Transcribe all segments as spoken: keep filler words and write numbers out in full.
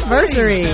anniversary.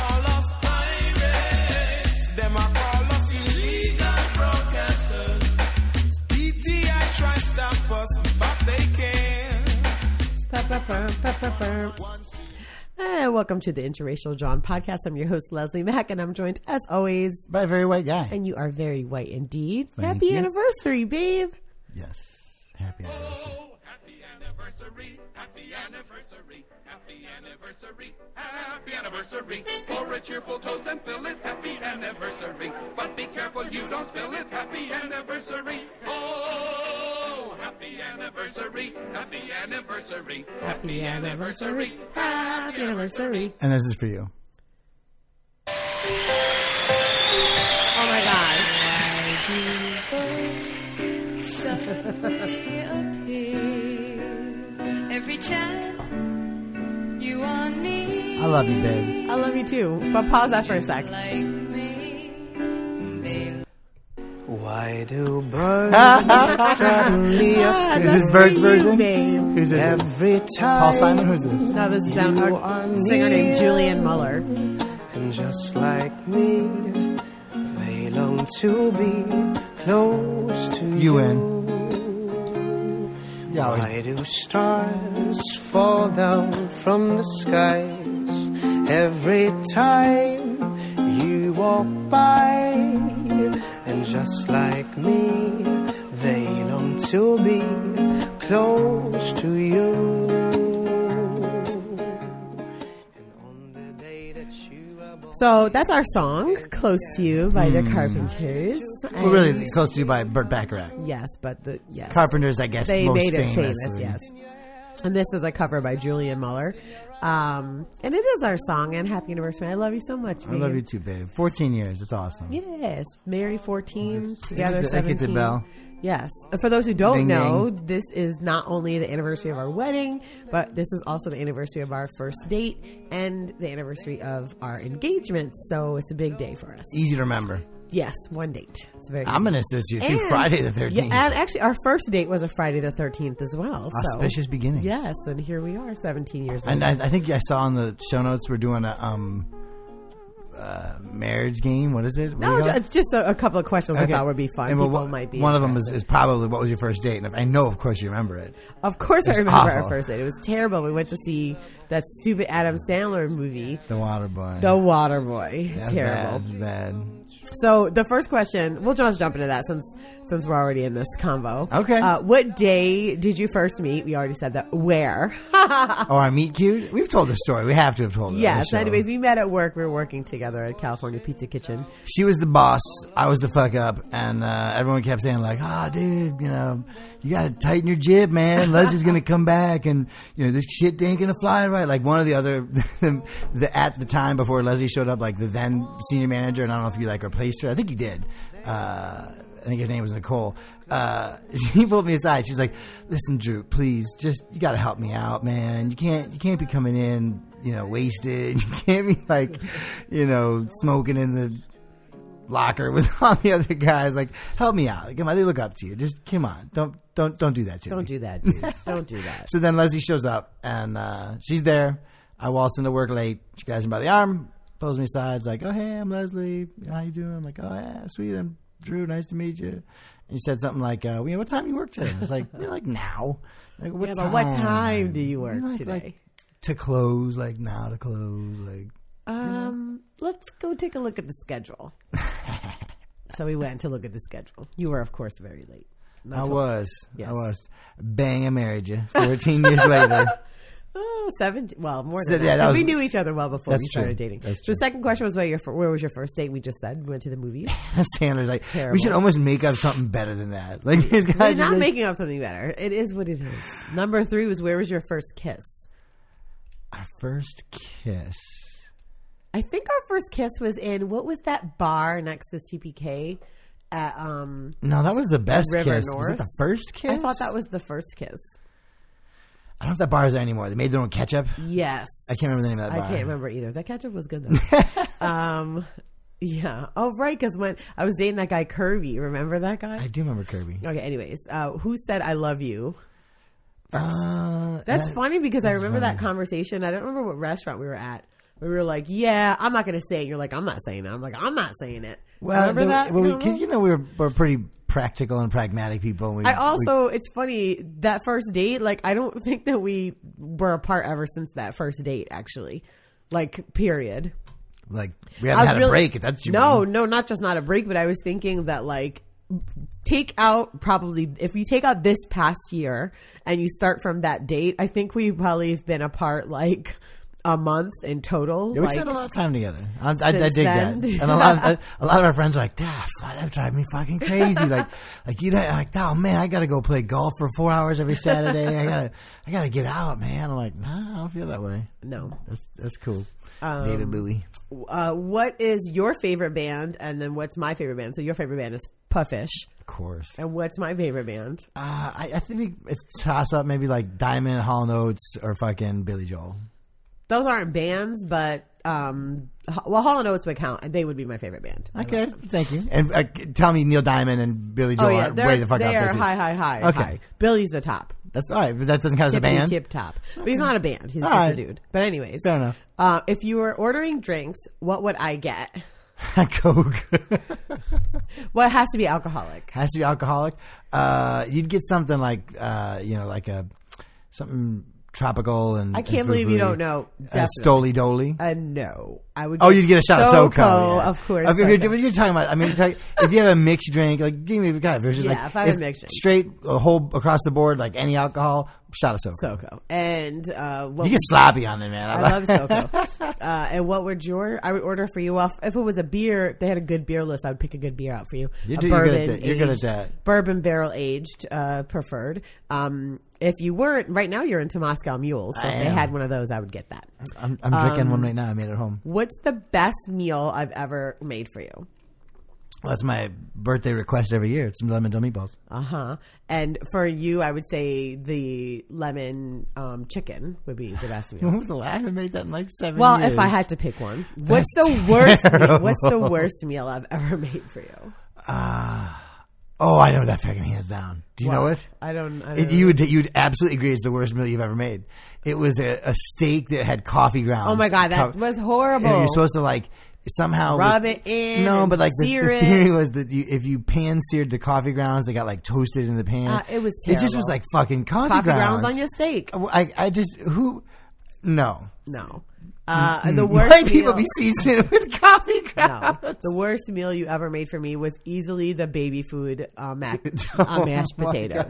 Hey, welcome to the Interracial John podcast. I'm your host, Leslie Mack, and I'm joined, as always, by a very white guy. And you are very white indeed. Thank Happy you. Anniversary, babe. Yes. Happy anniversary. Oh, happy anniversary, happy anniversary, happy anniversary, happy anniversary. Pour a cheerful toast and fill it, happy anniversary. But be careful you don't spill it, happy anniversary. Oh, happy anniversary, happy anniversary, Happy anniversary. Happy anniversary. And this is for you. Oh my God. Suddenly appear every time you are near. I love you, babe. I love you too. But pause that for a sec. Like me, they Why do birds suddenly Ah, Is that's this Bird's for you, version? babe. Who's this? every time? Paul Simon? Who's this? No, this is down, You a are singer named near. Julian Muller. And just like me, they long to be close to you. You win. Yeah, Why do stars fall down from the skies every time you walk by? And just like me, they long to be close to you. And on the day that you are born, So that's our song, Close to You by the Carpenters. well, really close to you by Burt Bacharach. Yes, but the, yes. Carpenters, I guess, They most made it famously. famous, yes. And this is a cover by Julian Muller. Um, and it is our song, and happy anniversary. I love you so much, I babe. love you too, babe. fourteen years. It's awesome. Yes. Married fourteen, together I get the seventeen. bell. Yes. For those who don't Ding, know, ding. this is not only the anniversary of our wedding, but this is also the anniversary of our first date and the anniversary of our engagement. So it's a big day for us. Easy to remember. Yes, one date. It's very I'm easy. going to this year, too. And- Friday the thirteenth. Yeah, and actually, our first date was a Friday the thirteenth as well. So. Auspicious beginnings. Yes, and here we are, seventeen years And later. I, I think I saw on the show notes we're doing a um, uh, marriage game. What is it? What do No, you call it? it's just a, a couple of questions I Okay. thought would be fun. And People well, might be one of them is, interested. is probably what was your first date, and if, I know, of course, you remember it. Of course, I It's remember awful. our first date. It was terrible. We went to see that stupid Adam Sandler movie, The Water Boy. The Water Boy. That's Terrible. Bad. That's bad. So the first question, we'll just jump into that since since we're already in this convo. Okay. Uh, what day did you first meet? We already said that. Where? Oh, our meet cute. We've told the story. We have to have told it. on Yes. the show. Anyways, we met at work. We were working together at California Pizza Kitchen. She was the boss. I was the fuck up, and uh, everyone kept saying like, "Oh, dude, you know, you got to tighten your jib, man. Leslie's gonna come back, and you know, this shit ain't gonna fly right." Like one of the other, the, the at the time before Leslie showed up, like the then senior manager, and I don't know if you like replaced her. I think you did. Uh, I think her name was Nicole. Uh, she pulled me aside. She's like, "Listen, Drew, please, just you got to help me out, man. You can't, you can't be coming in, you know, wasted. You can't be like, you know, smoking in the locker with all the other guys. Like, help me out. Like, come on, they look up to you. Just come on. Don't, don't, don't do that to me. Don't do that, dude. Don't do that. So then Leslie shows up, and uh, she's there. I waltz into work late. She grabs me by the arm, pulls me aside. It's like, "Oh, hey, I'm Leslie. How you doing?" I'm like, "Oh, yeah, sweet. I'm Drew. Nice to meet you." And she said something like, uh, well, you know, "What time you work today?" I was like, "You're like now." Like, what Yeah, time? but what time do you work You know, like, today? like, to close, like now to close, like. Um, let's go take a look at the schedule. So we went to look at the schedule. You were, of course, very late. Not I till- was. Yes. I was. Bang, I married you. fourteen years later. Oh, seventeen. Well, more So, than yeah, that. that 'Cause was- we knew each other well before That's we started true. dating. That's So true. the second question was, where, your, where was your first date? We just said we went to the movies. Sandler's like, Terrible. we should almost make up something better than that. Like, there's We're guys not like, making up something better. It is what it is. Number three was, where was your first kiss? our first kiss. I think our first kiss was in, what was that bar next to T P K? At, um, No, that was the best River kiss. Was North? it the first kiss? I thought that was the first kiss. I don't know if that bar is there anymore. They made their own ketchup. Yes. I can't remember the name of that I bar. can't remember either. That ketchup was good though. um, yeah. Oh, right. Because when I was dating that guy Kirby, remember that guy? I do remember Kirby. Okay. Anyways, uh, who said I love you? Uh, That's that- funny because I that's remember that funny. conversation. I don't remember what restaurant we were at, We were like, yeah, I'm not going to say it. You're like, I'm not saying it. I'm like, I'm not saying it. Well, Remember the, that? well, because you know we we're we're pretty practical and pragmatic people. And we, I also, we, it's funny, that first date, like, I don't think that we were apart ever since that first date, actually. Like, period. Like, we haven't had really, a break, if that's what you No, mean. no, not just not a break, but I was thinking that, like, take out probably, if you take out this past year and you start from that date, I think we probably have been apart, like, a month in total. Yeah, we like, spent a lot of time together. I, I, I dig then. that. And a lot, of, a lot of our friends are like, "Ah, that drives me fucking crazy." Like, like you know, like, oh man, I got to go play golf for four hours every Saturday. I gotta, I gotta get out, man. I'm like, nah, I don't feel that way. No, that's that's cool. Um, David Bowie. Uh, what is your favorite band? And then what's my favorite band? So your favorite band is Puffish. Of course. And what's my favorite band? Uh, I, I think it's toss up maybe like Diamond, Hall and Oates, or fucking Billy Joel. Those aren't bands, but um, well, Hall and Oates would count. They would be my favorite band. Okay, like thank you. And uh, tell me, Neil Diamond and Billy Joel oh, yeah, are way the fuck they up are there too. high, high, high. Okay, high. Billy's the top. That's all right, but that doesn't count as a Tippity band. Tip top, but he's not a band. He's all just right. a dude. But anyways, fair enough. Uh, if you were ordering drinks, what would I get? Coke. Well, it has to be alcoholic. Has to be alcoholic. Uh, you'd get something like, uh, you know, like a something tropical and. I can't and believe you don't know. Uh, Stoli Doli. Uh, no, I would. Oh, you'd get a shot SoCo, of SoCo, yeah. Of course. Okay, if, you're, if you're talking about, I mean, talk, if you have a mixed drink, like give me kind of version. Yeah, like, if I have a mixed drink, straight a whole across the board, like any alcohol, shot of SoCo. SoCo, and uh, what you get sloppy on it, man. I, I love SoCo. Uh, and what would your? I would order for you off. If it was a beer, if they had a good beer list, I would pick a good beer out for you. You're, a you're bourbon good at that. You're aged, good at that. Bourbon barrel aged, uh, preferred. Um, if you weren't right now, you're into Moscow Mules. So I if they am. had one of those, I would get that. I'm, I'm drinking Um, one right now. I made it at home. What's the best meal I've ever made for you? Well, that's my birthday request every year. It's some lemon dummy balls. Uh huh. And for you, I would say the lemon um, chicken would be the best meal. When was the last? I haven't made that in like seven Well, years. if I had to pick one, what's the worst? Meal, what's the worst meal I've ever made for you? Uh, oh, I know that fucking hands down. Do you What? know it? I don't. I don't It, know. you would you would absolutely agree it's the worst meal you've ever made. It was a, a steak that had coffee grounds. Oh my god, that Co- was horrible. And you're supposed to like somehow Rub with- it in No, and but like the, sear the it. theory was that you, if you pan seared the coffee grounds, they got like toasted in the pan. Uh, it was It just terrible. was like fucking coffee, coffee grounds. grounds on your steak. I I just who no. No. Uh, the worst Why people meal, be seasoning it with coffee grounds? no, the worst meal you ever made for me was easily the baby food uh, mac, Oh uh, mashed my potatoes.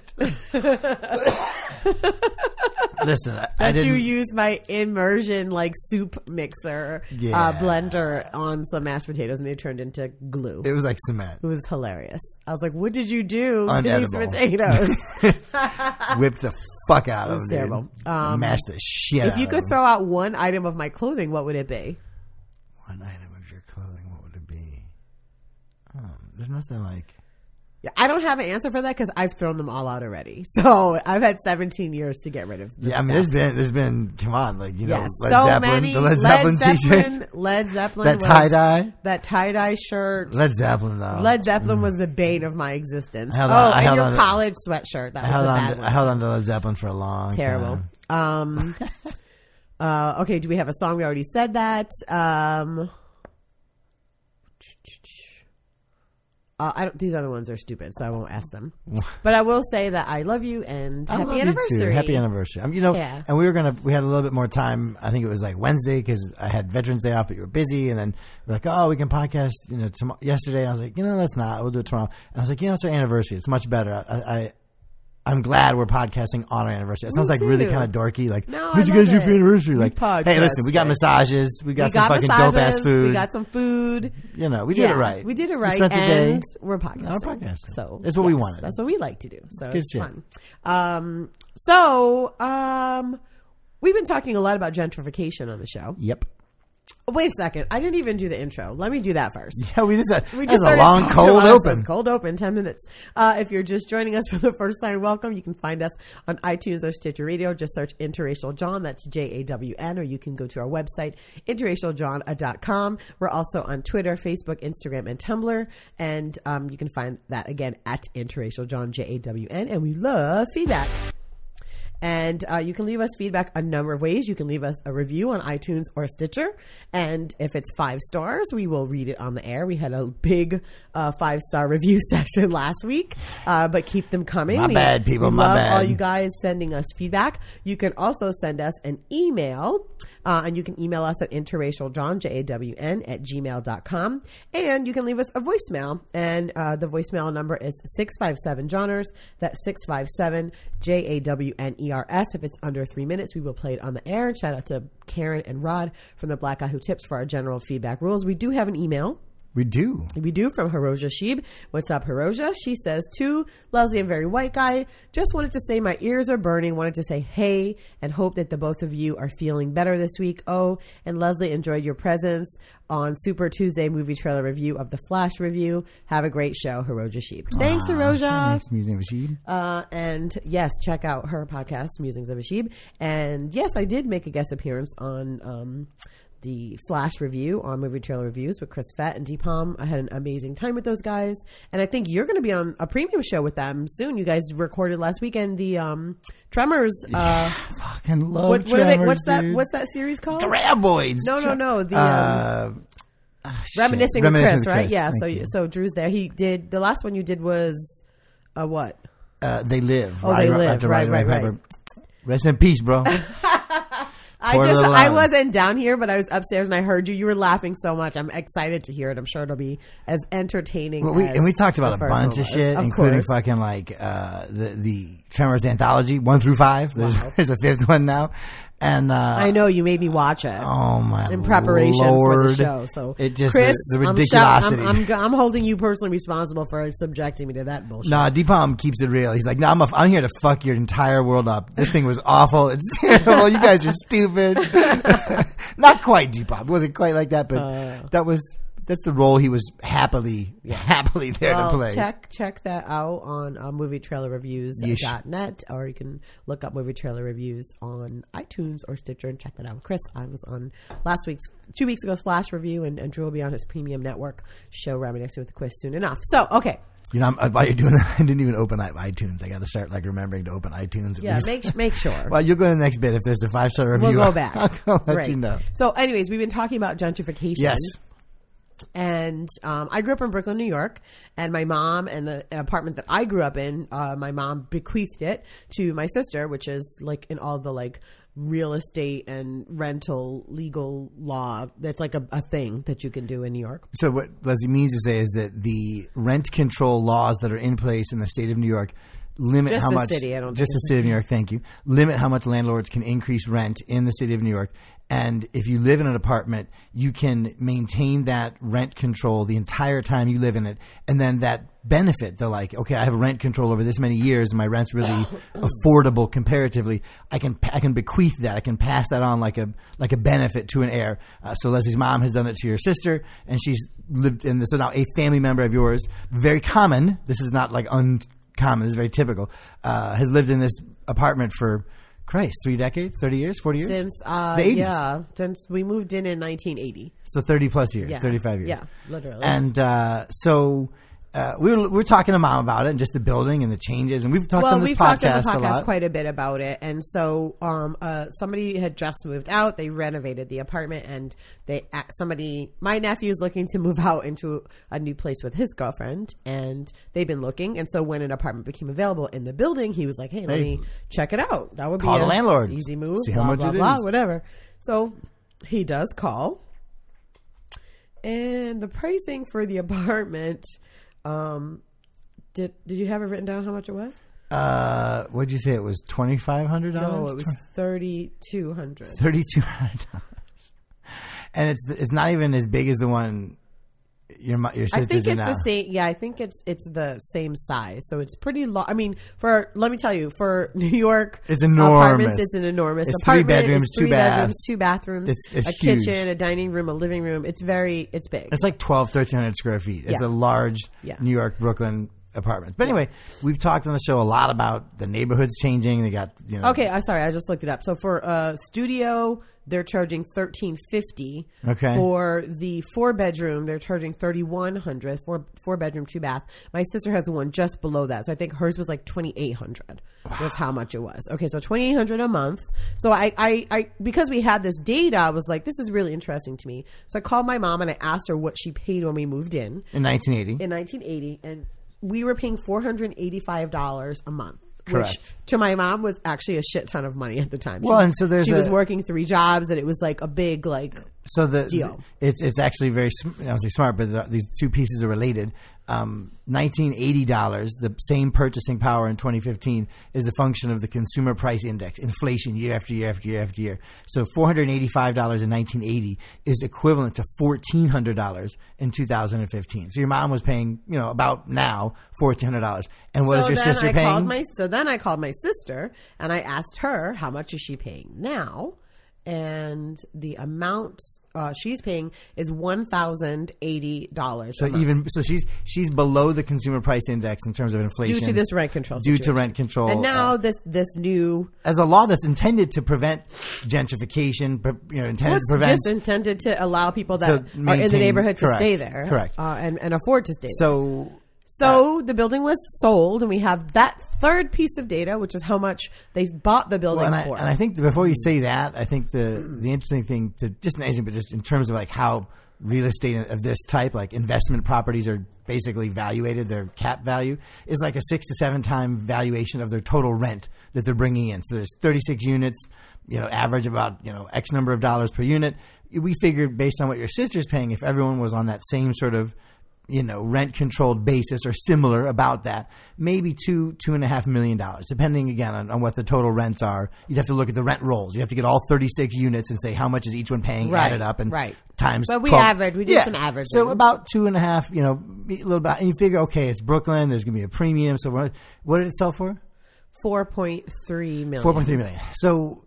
Listen, I, I That didn't. you used my immersion like soup mixer Yeah. uh, blender on some mashed potatoes and they turned into glue. It was like cement. It was hilarious. I was like, "What did you do to Unedible. these potatoes?" Whipped the fuck out It of was them. terrible. Dude. Um, Mashed the shit If out you of could them. throw out one item of my clothing, what would it be? One item of your clothing, what would it be? Oh, there's nothing like. Yeah, I don't have an answer for that because I've thrown them all out already. So I've had seventeen years to get rid of. This Yeah, I mean, stuff. there's been, there's been, come on, like, you know, Yes, Led so Zeppelin, many the Led Zeppelin t-shirt, Zeppelin, Led Zeppelin, that was- tie dye, that tie dye shirt. Led Zeppelin though. Led Zeppelin was the bane of my existence. I held oh, on- I and held your on to- college sweatshirt. That I was held a on, bad to, one. I held on to Led Zeppelin for a long Terrible. time. Um, uh, okay, do we have a song? We already said that. Um, uh, I don't, these other ones are stupid, so I won't ask them. But I will say that I love you and I happy love you anniversary. too. Happy anniversary. Um, you know, Yeah. and we were gonna, we had a little bit more time. I think it was like Wednesday because I had Veterans Day off, but you were busy. And then we're like, oh, we can podcast. You know, tomorrow. Yesterday, I was like, you know, let's not. We'll do it tomorrow. And I was like, you know, it's our anniversary. It's much better. I, I I'm glad we're podcasting on our anniversary. It sounds like really too. kind of dorky. Like, No, what'd I you guys love do for your it. anniversary? We Like, hey, listen, we got podcasted. massages. We got we some got fucking massages, dope ass food. We got some food. You know, we did Yeah, it right. We did it right. We spent the and day. we're podcasting. Now we're podcasting. So It's what we wanted. That's what we like to do. So Good it's shit. fun. Um, so um, we've been talking a lot about gentrification on the show. Yep. Wait a second. I didn't even do the intro. Let me do that first. Yeah, we just, We that's just a started long, talking cold about this open. stuff. Cold open, ten minutes. Uh, if you're just joining us for the first time, welcome. You can find us on iTunes or Stitcher Radio. Just search Interracial John. That's J A W N. Or you can go to our website, interracial john dot com. We're also on Twitter, Facebook, Instagram, and Tumblr. And um, you can find that again at Interracial John, J A W N. And we love feedback. And uh, you can leave us feedback a number of ways. You can leave us a review on iTunes or Stitcher. And if it's five stars, we will read it on the air. We had a big uh, five-star review session last week, uh, but keep them coming. My we, bad, people, we my love bad. all you guys sending us feedback. You can also send us an email, uh, and you can email us at interracialjohn, J A W N, at gmail dot com. And you can leave us a voicemail, and uh, the voicemail number is six five seven Johners. That's six five seven J A W N E R S. If it's under three minutes, we will play it on the air. And shout out to Karen and Rod from the Black Guy Who Tips for our general feedback rules. We do have an email. We do. We do, from Hiroja Sheeb. What's up, Hiroja? She says, to Leslie and Very White Guy, just wanted to say my ears are burning. Wanted to say hey and hope that the both of you are feeling better this week. Oh, and Leslie, enjoyed your presence on Super Tuesday movie trailer review of The Flash review. Have a great show, Hiroja Sheeb. Thanks, Ah, Hiroja. Thanks, Museum of Sheeb. Uh, and yes, check out her podcast, Musings of a Sheeb. And yes, I did make a guest appearance on um, the Flash review on Movie Trailer Reviews with Chris Fett and Deepalm. I had an amazing time with those guys. And I think you're going to be on a premium show with them soon. You guys recorded last weekend the um, Tremors. Uh, Yeah, fucking love what, what are they, Tremors, what's that? dude. What's that series called? Graboids. No, no, no. The Uh, um, ah, shit. Reminiscing with Chris, Reminiscing with right? Chris. Yeah. Thank So you. so Drew's there. He did the last one you did was uh, what? Uh, they live. Oh, They Right, Live. after Right, Roddy right, Piper. Rest in peace, bro. I Poor just little I Alan. wasn't down here, but I was upstairs and I heard you. You were laughing so much. I'm excited to hear it. I'm sure it'll be as entertaining. Well, we, as and we talked about the a first bunch one of was. shit, Of including course. fucking like uh, the the Tremors anthology one through five. There's Wow. there's a fifth one now, and uh, I know you made me watch it. Oh my in preparation Lord. for the show. So It just Chris, the, the I'm ridiculosity. shou- I'm, I'm, go- I'm holding you personally responsible for subjecting me to that bullshit. Nah, Deepalm keeps it real. He's like, no, I'm, a, I'm here to fuck your entire world up. This thing was awful. It's terrible. You guys are stupid. Not quite Deepalm. It wasn't quite like that, but Uh. that was that's the role he was happily happily there Well, to play. check check that out on uh, movie trailer reviews dot net, or you can look up movie trailer reviews on iTunes or Stitcher and check that out. Chris, I was on last week's two weeks ago's Flash review, and, and Drew will be on his premium network show Reminiscing with the Quiz soon enough. So okay, You know, I'm, while you're doing that, I didn't even open i- iTunes. I got to start like remembering to open iTunes. At yeah, least. make make sure. Well, you'll go to the next bit if there's a five star review. We'll go back. I'll go let Right. you know. So, anyways, we've been talking about gentrification. Yes. And um, I grew up in Brooklyn, New York, and my mom and the apartment that I grew up in, uh, my mom bequeathed it to my sister, which is like in all the like real estate and rental legal law. That's like a, a thing that you can do in New York. So what Leslie means to say is that the rent control laws that are in place in the state of New York limit Just how the much city, I don't just think the city of New York, thank you. Limit how much landlords can increase rent in the city of New York. And if you live in an apartment, you can maintain that rent control the entire time you live in it. And then that benefit, they're like, okay, I have rent control over this many years and my rent's really affordable comparatively. I can I can bequeath that. I can pass that on like a like a benefit to an heir. Uh, so Leslie's mom has done it to your sister, and she's lived in this. So now a family member of yours, very common. This is not like uncommon. This is very typical. Uh, has lived in this apartment for Christ, three decades, thirty years, forty years? Since, uh, The eighties. yeah, since we moved in in nineteen eighty. So thirty plus years, Yeah. thirty-five years. Yeah, literally. And uh, so uh, we were we were talking to mom about it and just the building and the changes. And we've talked well, on this we've podcast, talked on the a podcast lot. quite a bit about it, and so um, uh, somebody had just moved out. They renovated the apartment, and they somebody my nephew's looking to move out into a new place with his girlfriend, and they've been looking. And so when an apartment became available in the building, he was like, "Hey, let Hey. me check it out. That would Call be the a landlord. easy move. See how blah, much blah, it blah, is." whatever." So he does call, and the pricing for the apartment. Um, Did Did you have it written down how much it was? Uh, what'd you say? It was twenty-five hundred dollars? No, it was thirty two hundred. thirty-two hundred dollars. And it's it's not even as big as the one your mo- your I sister's think in it's now. the same. Yeah, I think it's it's the same size. So it's pretty long. I mean, for let me tell you, for New York, It's enormous. Apartments, it's an enormous It's three apartment. bedrooms, it's three two bedrooms, baths. two bathrooms, It's- it's a huge. kitchen, a dining room, a living room. It's very it's big. It's like twelve, thirteen hundred square feet. It's Yeah. a large Yeah. New York, Brooklyn apartments. But anyway, we've talked on the show a lot about the neighborhoods changing. They got, you know. Okay, I'm sorry. I just looked it up. So for a studio, they're charging thirteen fifty. Okay. For the four bedroom, they're charging thirty-one hundred. Four four bedroom, two bath. My sister has the one just below that. So I think hers was like twenty-eight hundred. Wow. Was how much it was. Okay, so twenty-eight hundred a month. So I, I, I, because we had this data, I was like, this is really interesting to me. So I called my mom and I asked her what she paid when we moved in. In nineteen eighty. In nineteen eighty. And we were paying four hundred eighty-five dollars a month. Correct. Which to my mom was actually a shit ton of money at the time. Well, she, and so there's she a, was working three jobs, and it was like a big like so the deal. It's it's actually very I don't say smart, but these two pieces are related. Um, nineteen eighty dollars, the same purchasing power in twenty fifteen, is a function of the consumer price index, inflation year after year after year after year. So four hundred eighty-five dollars in nineteen eighty is equivalent to fourteen hundred dollars in two thousand fifteen. So your mom was paying, you know, about now fourteen hundred dollars. And what so is your then sister I paying? Called my, so then I called my sister and I asked her how much is she paying now. And the amount uh, she's paying is one thousand eighty dollars. So even so, she's she's below the consumer price index in terms of inflation due to this rent control. Due situation. to rent control, and now uh, this this new as a law that's intended to prevent gentrification, you know, intended well, to prevent just intended to allow people that to are in the maintain- neighborhood correct, to stay there, correct, uh, and and afford to stay there. So. So the building was sold, and we have that third piece of data, which is how much they bought the building Well, and, for. I, and I think that before you say that, I think the the interesting thing to just amazing, but just in terms of like how real estate of this type, like investment properties, are basically valuated, their cap value is like a six to seven time valuation of their total rent that they're bringing in. So there's thirty-six units, you know, average about you know X number of dollars per unit. We figured based on what your sister's paying, if everyone was on that same sort of you know, rent controlled basis or similar about that, maybe two, two and a half million dollars, depending again on, on what the total rents are. You'd have to look at the rent rolls. You have to get all thirty-six units and say how much is each one paying, Right, added up, and right. times. But we twelve. averaged, we did Yeah. some averaging. So about two and a half, you know, a little bit, and you figure, okay, it's Brooklyn. There's going to be a premium. So what, what did it sell for? four point three million. four point three million. So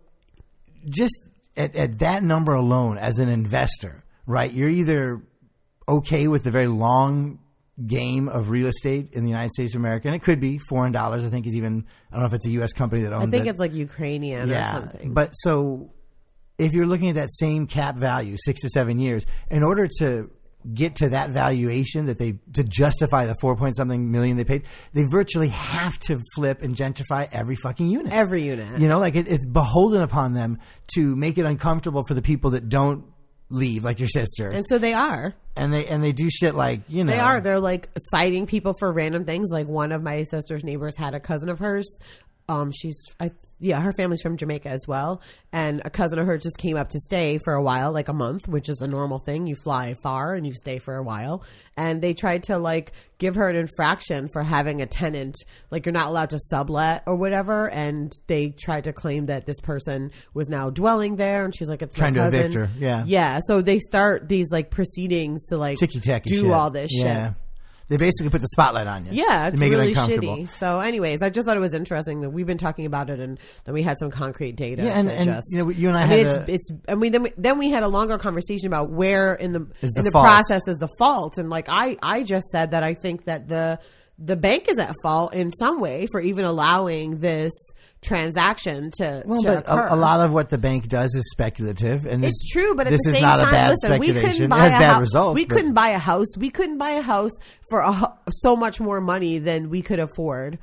just at, at that number alone, as an investor, right? You're either okay with the very long game of real estate in the United States of America, and it could be foreign dollars. I think is even I don't know if it's a U S company that owns it. I think it. it's like Ukrainian yeah, or something. But so if you're looking at that same cap value, six to seven years, in order to get to that valuation that they to justify the four point something million they paid, they virtually have to flip and gentrify every fucking unit. Every unit, you know, like it, it's beholden upon them to make it uncomfortable for the people that don't leave, like your sister. And so they are. And they and they do shit like, you know. They are. They're like citing people for random things. Like one of my sister's neighbors had a cousin of hers. Um, she's, I, yeah, her family's from Jamaica as well. And a cousin of hers just came up to stay for a while, like a month, which is a normal thing. You fly far and you stay for a while. And they tried to like give her an infraction for having a tenant. Like you're not allowed to sublet or whatever. And they tried to claim that this person was now dwelling there. And she's like, it's trying my to cousin. evict her. Yeah. Yeah. So they start these like proceedings to like ticky-tacky do shit. all this yeah. shit. They basically put the spotlight on you. Yeah, it's to make really it uncomfortable. shitty. So, anyways, I just thought it was interesting that we've been talking about it, and then we had some concrete data. Yeah, and, to and just, you know, you and I, I had mean, a, it's, it's. I mean, then we, then we had a longer conversation about where in the Is the in the fault. process is the fault, and like I, I just said that I think that the the bank is at fault in some way for even allowing this transaction to, well, to but occur. a, a lot of what the bank does is speculative, and It's this, true, but at this the is same not time, a bad listen, we speculation. couldn't It buy has a bad house. results. We but- couldn't buy a house. We couldn't buy a house for a, hu- so much more money than we could afford,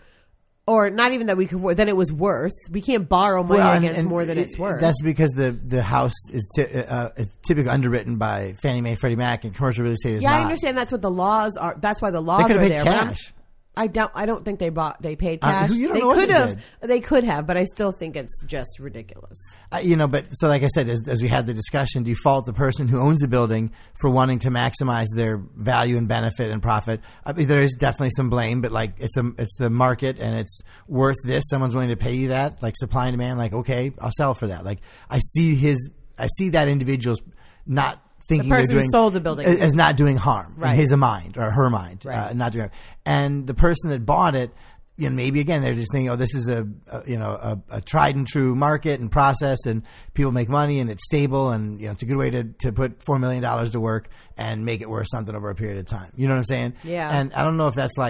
or not even that we could afford, than it was worth. We can't borrow money Well, and- against and more than it- it's worth. That's because the the house is ty- uh, uh, typically underwritten by Fannie Mae, Freddie Mac, and commercial real estate is yeah, not. I understand that's what the laws are. That's why the They laws could are have paid there. but I'm- cash. I don't. I don't think they bought. They paid Uh, cash. you don't they know what could they have. did. They could have, but I still think it's just ridiculous. Uh, you know, but so like I said, as, as we had the discussion, do you fault the person who owns the building for wanting to maximize their value and benefit and profit? I mean, there is definitely some blame, but like it's a, it's the market and it's worth this. Someone's willing to pay you that, like supply and demand. Like, okay, I'll sell for that. Like I see his, I see that individual's not thinking The person they're who doing sold the building. as not doing harm Right. in his mind or her mind, Right. uh, not doing harm. And the person that bought it, you know, maybe again they're just thinking, oh, this is a, a you know a, a tried and true market and process, and people make money and it's stable, and you know it's a good way to, to put four million dollars to work and make it worth something over a period of time. You know what I'm saying? Yeah. And I don't know if that's like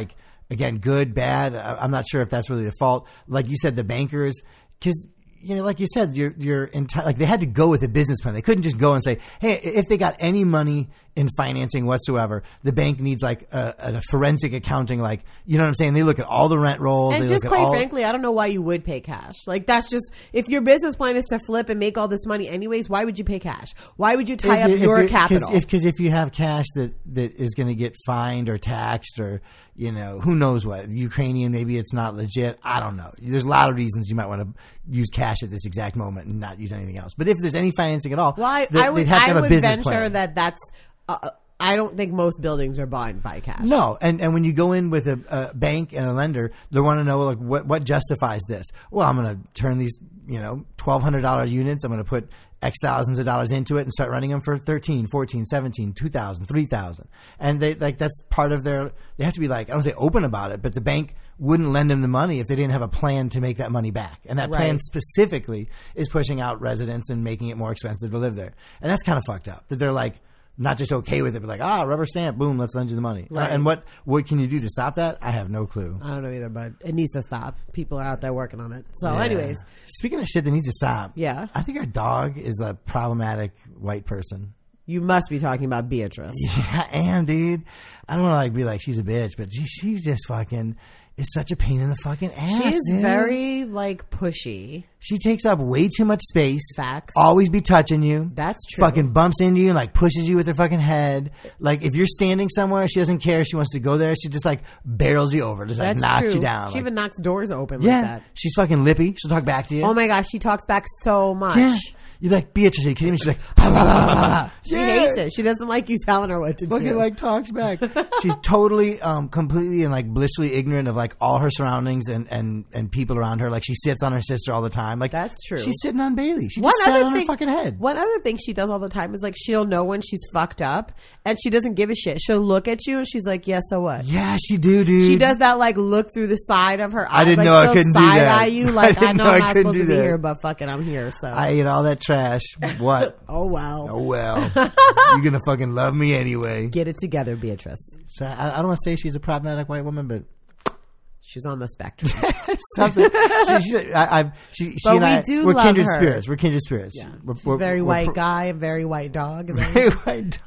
again, good, bad. I, I'm not sure if that's really the fault. Like you said, the bankers, because, you know, like you said, your your entire, like they had to go with a business plan. They couldn't just go and say, hey, if they got any money in financing whatsoever, the bank needs like a, a forensic accounting. Like, you know what I'm saying? They look at all the rent rolls. And they just look at quite all, frankly, I don't know why you would pay cash. Like, that's just, if your business plan is to flip and make all this money anyways, why would you pay cash? Why would you tie if up you- if your you- capital? Because if, 'cause if you have cash that, that is going to get fined or taxed or, you know, who knows what, Ukrainian, maybe it's not legit. I don't know. There's a lot of reasons you might want to use cash at this exact moment and not use anything else. But if there's any financing at all, well, I, they, I would, they'd have to I have a would business venture plan. that that's, uh, I don't think most buildings are bought by cash. No, and, and when you go in with a, a bank and a lender, they want to know like what what justifies this. Well, I'm going to turn these, you know, twelve hundred dollars units. I'm going to put X thousands of dollars into it and start running them for thirteen, fourteen, seventeen, two thousand, three thousand. And they like that's part of their. They have to be like, I don't say open about it, but the bank wouldn't lend them the money if they didn't have a plan to make that money back. And that plan Right. specifically is pushing out residents and making it more expensive to live there. And that's kind of fucked up. That they're like. Not just okay with it, but like, ah, rubber stamp, boom, let's lend you the money. Right. And what what can you do to stop that? I have no clue. I don't know either, but it needs to stop. People are out there working on it. So, Yeah. anyways, Speaking of shit that needs to stop, Yeah. I think our dog is a problematic white person. you must be talking about Beatrice. Yeah, I am, dude. I don't want to like be like she's a bitch, but she, she's just fucking is such a pain in the fucking ass. She's dude. very like pushy. She takes up way too much space. Facts. Always be touching you. That's true. Fucking bumps into you and like pushes you with her fucking head. Like if you're standing somewhere, she doesn't care. She wants to go there. She just like barrels you over, just like That's knocks true. you down. She like, even knocks doors open yeah, like that. she's fucking lippy. She'll talk back to you. Oh my gosh, she talks back so much. Yeah. You're like, Beatrice, are you kidding me? She's like, bah, bah, bah, bah, bah. She Yeah. hates it. She doesn't like you telling her what to Fucking do. like talks back. She's totally, um, completely and like blissfully ignorant of like all her surroundings and, and, and people around her. Like she sits on her sister all the time. Like That's true. She's sitting on Bailey. She One just sat other on thing, her fucking head. One other thing she does all the time is like she'll know when she's fucked up and she doesn't give a shit. She'll look at you and she's like, yeah, so what? Yeah, she do, dude. She does that like look through the side of her eye. I didn't like, know I she'll couldn't do side that. eye you I like I, didn't know, know I I'm not couldn't supposed do to be that. here, but fucking I'm here. So I ate all that trash. What? oh well. Oh well. You're gonna fucking love me anyway. Get it together, Beatrice. So I, I don't want to say she's a problematic white woman, but She's on the spectrum. something. she, she, I, I, she, she But and we I, do we're love kindred her. spirits. We're kindred spirits. Yeah. We're, She's we're, a very we're white pro- guy, a very white dog. Is that Very right? white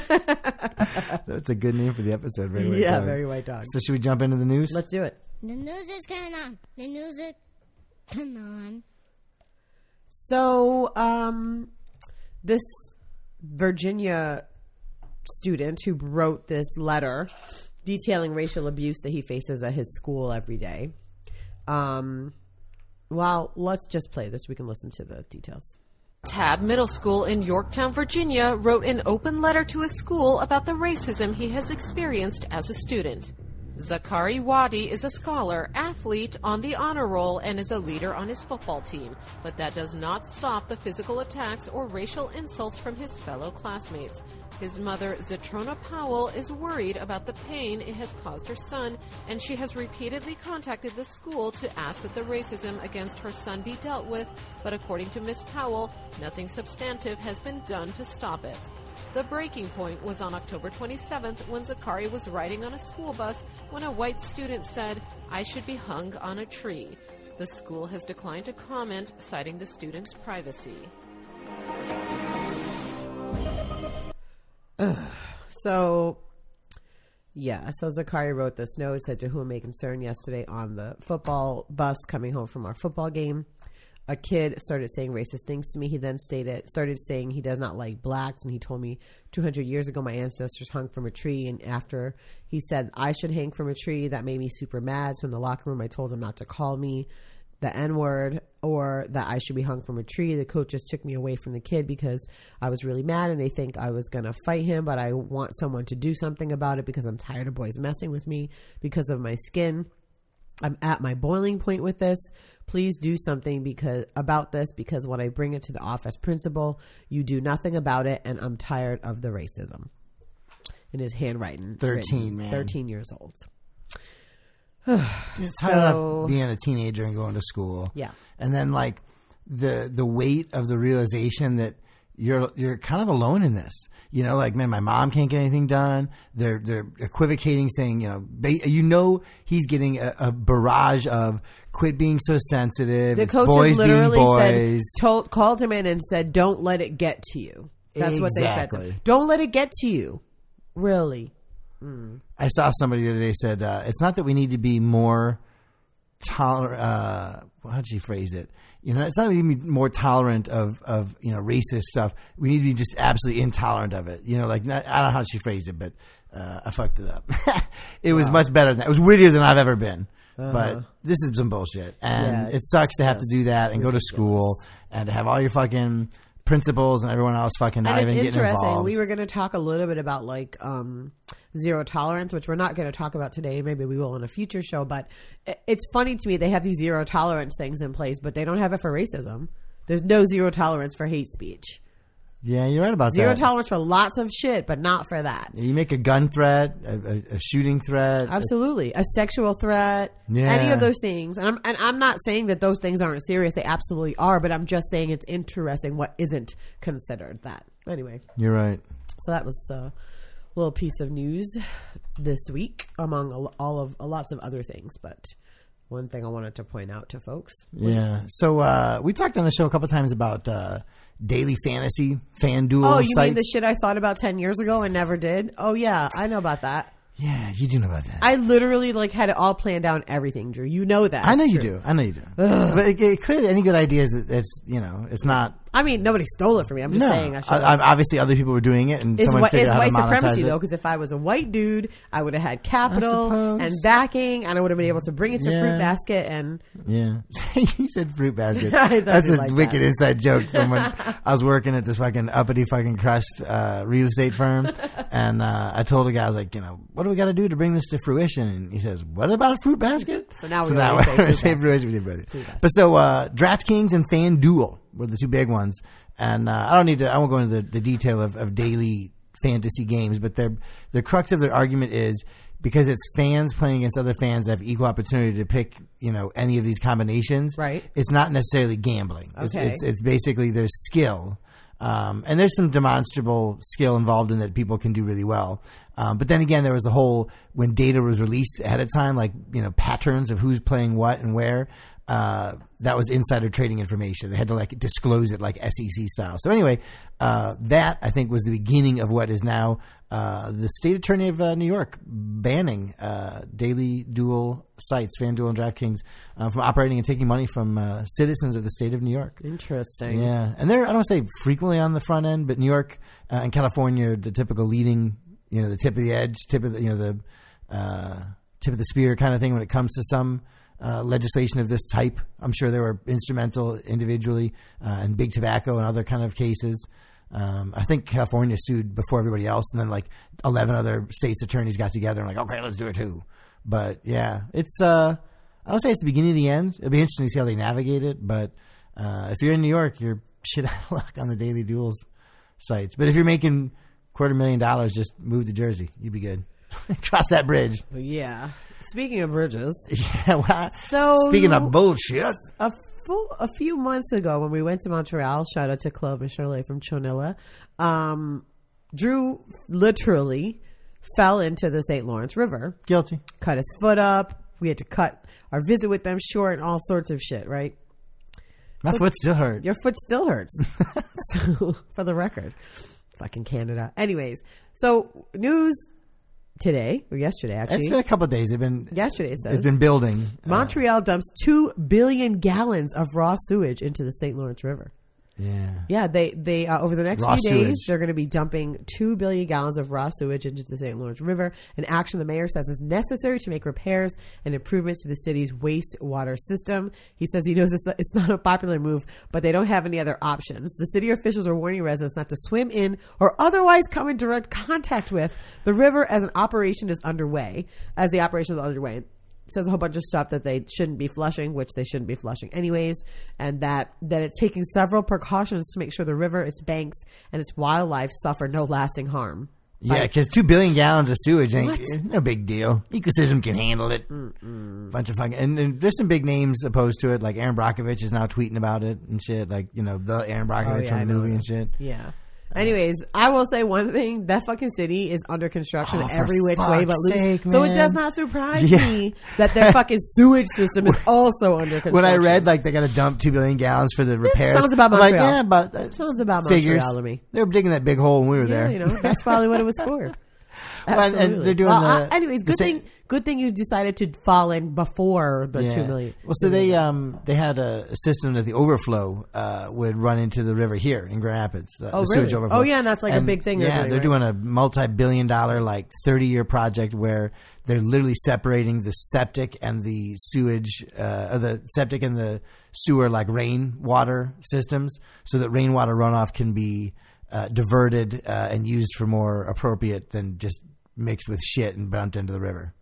dog. That's a good name for the episode. Very white Yeah, dog. very white dog. So should we jump into the news? Let's do it. The news is coming on. The news is coming on. So, um, this Virginia student who wrote this letter detailing racial abuse that he faces at his school every day. Um, well, let's just play this. We can listen to the details. Tabb Middle School in Yorktown, Virginia, wrote an open letter to his school about the racism he has experienced as a student. Zakari Wadi is a scholar, athlete on the honor roll, and is a leader on his football team. But that does not stop the physical attacks or racial insults from his fellow classmates. His mother, Zetrona Powell, is worried about the pain it has caused her son, and she has repeatedly contacted the school to ask that the racism against her son be dealt with, but according to Miz Powell, nothing substantive has been done to stop it. The breaking point was on October twenty-seventh when Zakari was riding on a school bus when a white student said, "I should be hung on a tree." The school has declined to comment, citing the student's privacy. So, yeah, so Zakari wrote this note, said, to whom may concern, yesterday on the football bus coming home from our football game, a kid started saying racist things to me. He then stated, started saying he does not like blacks, and he told me two hundred years ago my ancestors hung from a tree, and after he said I should hang from a tree, that made me super mad. So in the locker room, I told him not to call me the N-word or that I should be hung from a tree. The coaches took me away from the kid because I was really mad and they think I was going to fight him, but I want someone to do something about it because I'm tired of boys messing with me because of my skin. I'm at my boiling point with this. Please do something because about this, because when I bring it to the office principal, you do nothing about it, and I'm tired of the racism. In his handwriting. thirteen, written, man. thirteen years old. It's tired So- of being a teenager and going to school. Yeah. And then like the the weight of the realization that you're you're kind of alone in this. You know, like, man, my mom can't get anything done. They're they're equivocating, saying, you know, ba- you know, he's getting a, a barrage of quit being so sensitive. The it's coaches boys literally being boys. said, told, called him in and said, "Don't let it get to you." That's what they said. To Exactly. him. Don't let it get to you. Really. Mm. I saw somebody the other day said, uh, it's not that we need to be more tolerant. Uh, how'd she phrase it? You know, it's not that we need to be more tolerant of, of, you know, racist stuff. We need to be just absolutely intolerant of it. You know, like, not, I don't know how she phrased it, but uh, I fucked it up. It was much better than that. It was weirder than I've ever been. Uh-huh. But this is some bullshit. And Yeah, it sucks to have to do that and go to school and to have all your fucking principals and everyone else fucking not And even it's getting interesting. involved. We were going to talk a little bit about like um, zero tolerance, which we're not going to talk about today. Maybe we will in a future show. But it's funny to me they have these zero tolerance things in place, but they don't have it for racism. There's no zero tolerance for hate speech. Yeah, you're right about Zero that. tolerance for lots of shit, but not for that. You make a gun threat, a, a, a shooting threat. Absolutely, a sexual threat, Yeah. any of those things. And I'm and I'm not saying that those things aren't serious. They absolutely are. But I'm just saying it's interesting what isn't considered that. Anyway, You're right. so that was a little piece of news this week, among a- all of uh, lots of other things. But one thing I wanted to point out to folks. Yeah. So uh, we talked on the show a couple times about uh, daily fantasy, FanDuel Oh, you sites. mean the shit I thought about ten years ago and never did? Oh yeah, I know about that. Yeah, you do know about that. I literally like had it all planned out, everything, Drew. You know that. I know It's you true. do. I know you do. But it, it, clearly, any good idea is that it's, you know, it's not. I mean, nobody stole it from me. I'm just No, saying. I should. I, I- obviously other people were doing it, and It's, someone whi- figured it's out how white to monetize supremacy it. though, because if I was a white dude, I would have had capital suppose. and backing, and I would have been able to bring it to Yeah. Fruit Basket. And Yeah, you said fruit basket. I thought That's you a liked wicked that. inside joke from when I was working at this fucking uppity fucking crust uh, real estate firm, and uh, I told a guy, I was like, you know, what do we got to do to bring this to fruition? And he says, what about fruit basket? So now we so gotta now say we're Fruit gonna say Basket. fruition. Fruit Basket. But so uh, DraftKings and FanDuel were the two big ones, and uh, I don't need to. I won't go into the, the detail of, of daily fantasy games, but their the crux of their argument is, because it's fans playing against other fans that have equal opportunity to pick, you know, any of these combinations. Right. It's not necessarily gambling. It's, Okay. it's, it's basically there's skill. Um, and there's some demonstrable skill involved in that people can do really well. Um, but then again, there was the whole, when data was released ahead of time, like, you know, patterns of who's playing what and where, uh, that was insider trading information. They had to like disclose it like S E C style. So anyway, uh, that I think was the beginning of what is now uh, the state attorney of uh, New York banning uh, daily dual sites, FanDuel and DraftKings, uh, from operating and taking money from uh, citizens of the state of New York. interesting. Yeah, and they're, I don't say frequently on the front end, but New York uh, and California are the typical leading, you know, the tip of the edge, tip of the, you know, the uh, tip of the spear kind of thing when it comes to some uh, legislation of this type. I'm sure they were instrumental individually uh, in big tobacco and other kind of cases. Um, I think California sued before everybody else, and then like eleven other states' attorneys got together and like, okay, let's do it too. But yeah, it's uh, I don't say it's the beginning of the end. It'll be interesting to see how they navigate it. But uh, if you're in New York, you're shit out of luck on the daily duels sites. But if you're making quarter million dollars, just move to Jersey. You'd be good. Cross that bridge. Yeah. Speaking of bridges, Yeah. Well, so speaking of bullshit, a full, a few months ago when we went to Montreal, shout out to Clove and Shirley from Chonilla, um, Drew literally fell into the Saint Lawrence River, guilty. cut his foot up. We had to cut our visit with them short and all sorts of shit, right? My foot still hurt. Your foot still hurts. So, for the record, fucking Canada. Anyways, so news today, or yesterday actually. It's been a couple of days. They've been Yesterday it says It's been building. Montreal dumps two billion gallons of raw sewage into the Saint Lawrence River. Yeah. Yeah, they they uh, over the next Raw few days sewage. they're going to be dumping two billion gallons of raw sewage into the Saint Lawrence River. An action the mayor says is necessary to make repairs and improvements to the city's wastewater system. He says he knows it's, it's not a popular move, but they don't have any other options. The city officials are warning residents not to swim in or otherwise come in direct contact with the river as an operation is underway. As the operation is underway. Says a whole bunch of stuff that they shouldn't be flushing, which they shouldn't be flushing anyways, and that that it's taking several precautions to make sure the river, its banks, and its wildlife suffer no lasting harm. Yeah, because two billion gallons of sewage ain't eh, no big deal. Ecosystem can handle it. Mm-mm. Bunch of fucking and, and there's some big names opposed to it. Like Aaron Brockovich is now tweeting about it and shit. Like you know the Aaron Brockovich Oh, yeah, from I the know movie that. and shit. Yeah. Anyways, I will say one thing: that fucking city is under construction Oh, for every which way but fuck's loose. sake, So it man. does not surprise Yeah. me that their fucking sewage system is also under construction. When I read like they got to dump two billion gallons for the repairs, sounds about I'm like, Montreal. yeah, about that sounds about figures. Montreal to me. They were digging that big hole when we were Yeah, there. you know, that's probably what it was for. Well, and- and Absolutely. they're doing Well, the- I- anyways, the good same- thing. Good thing you decided to fall in before the Yeah. two million. Well, so they um they had a, a system that the overflow uh, would run into the river here in Grand Rapids. Uh, Oh, the sewage really? overflow. Oh, yeah, and that's like a big thing they're Yeah, doing, they're right? doing a multi-billion-dollar, like thirty-year project where they're literally separating the septic and the sewage, uh, or the septic and the sewer, like rainwater systems, so that rainwater runoff can be uh, diverted uh, and used for more appropriate than just mixed with shit and dumped into the river.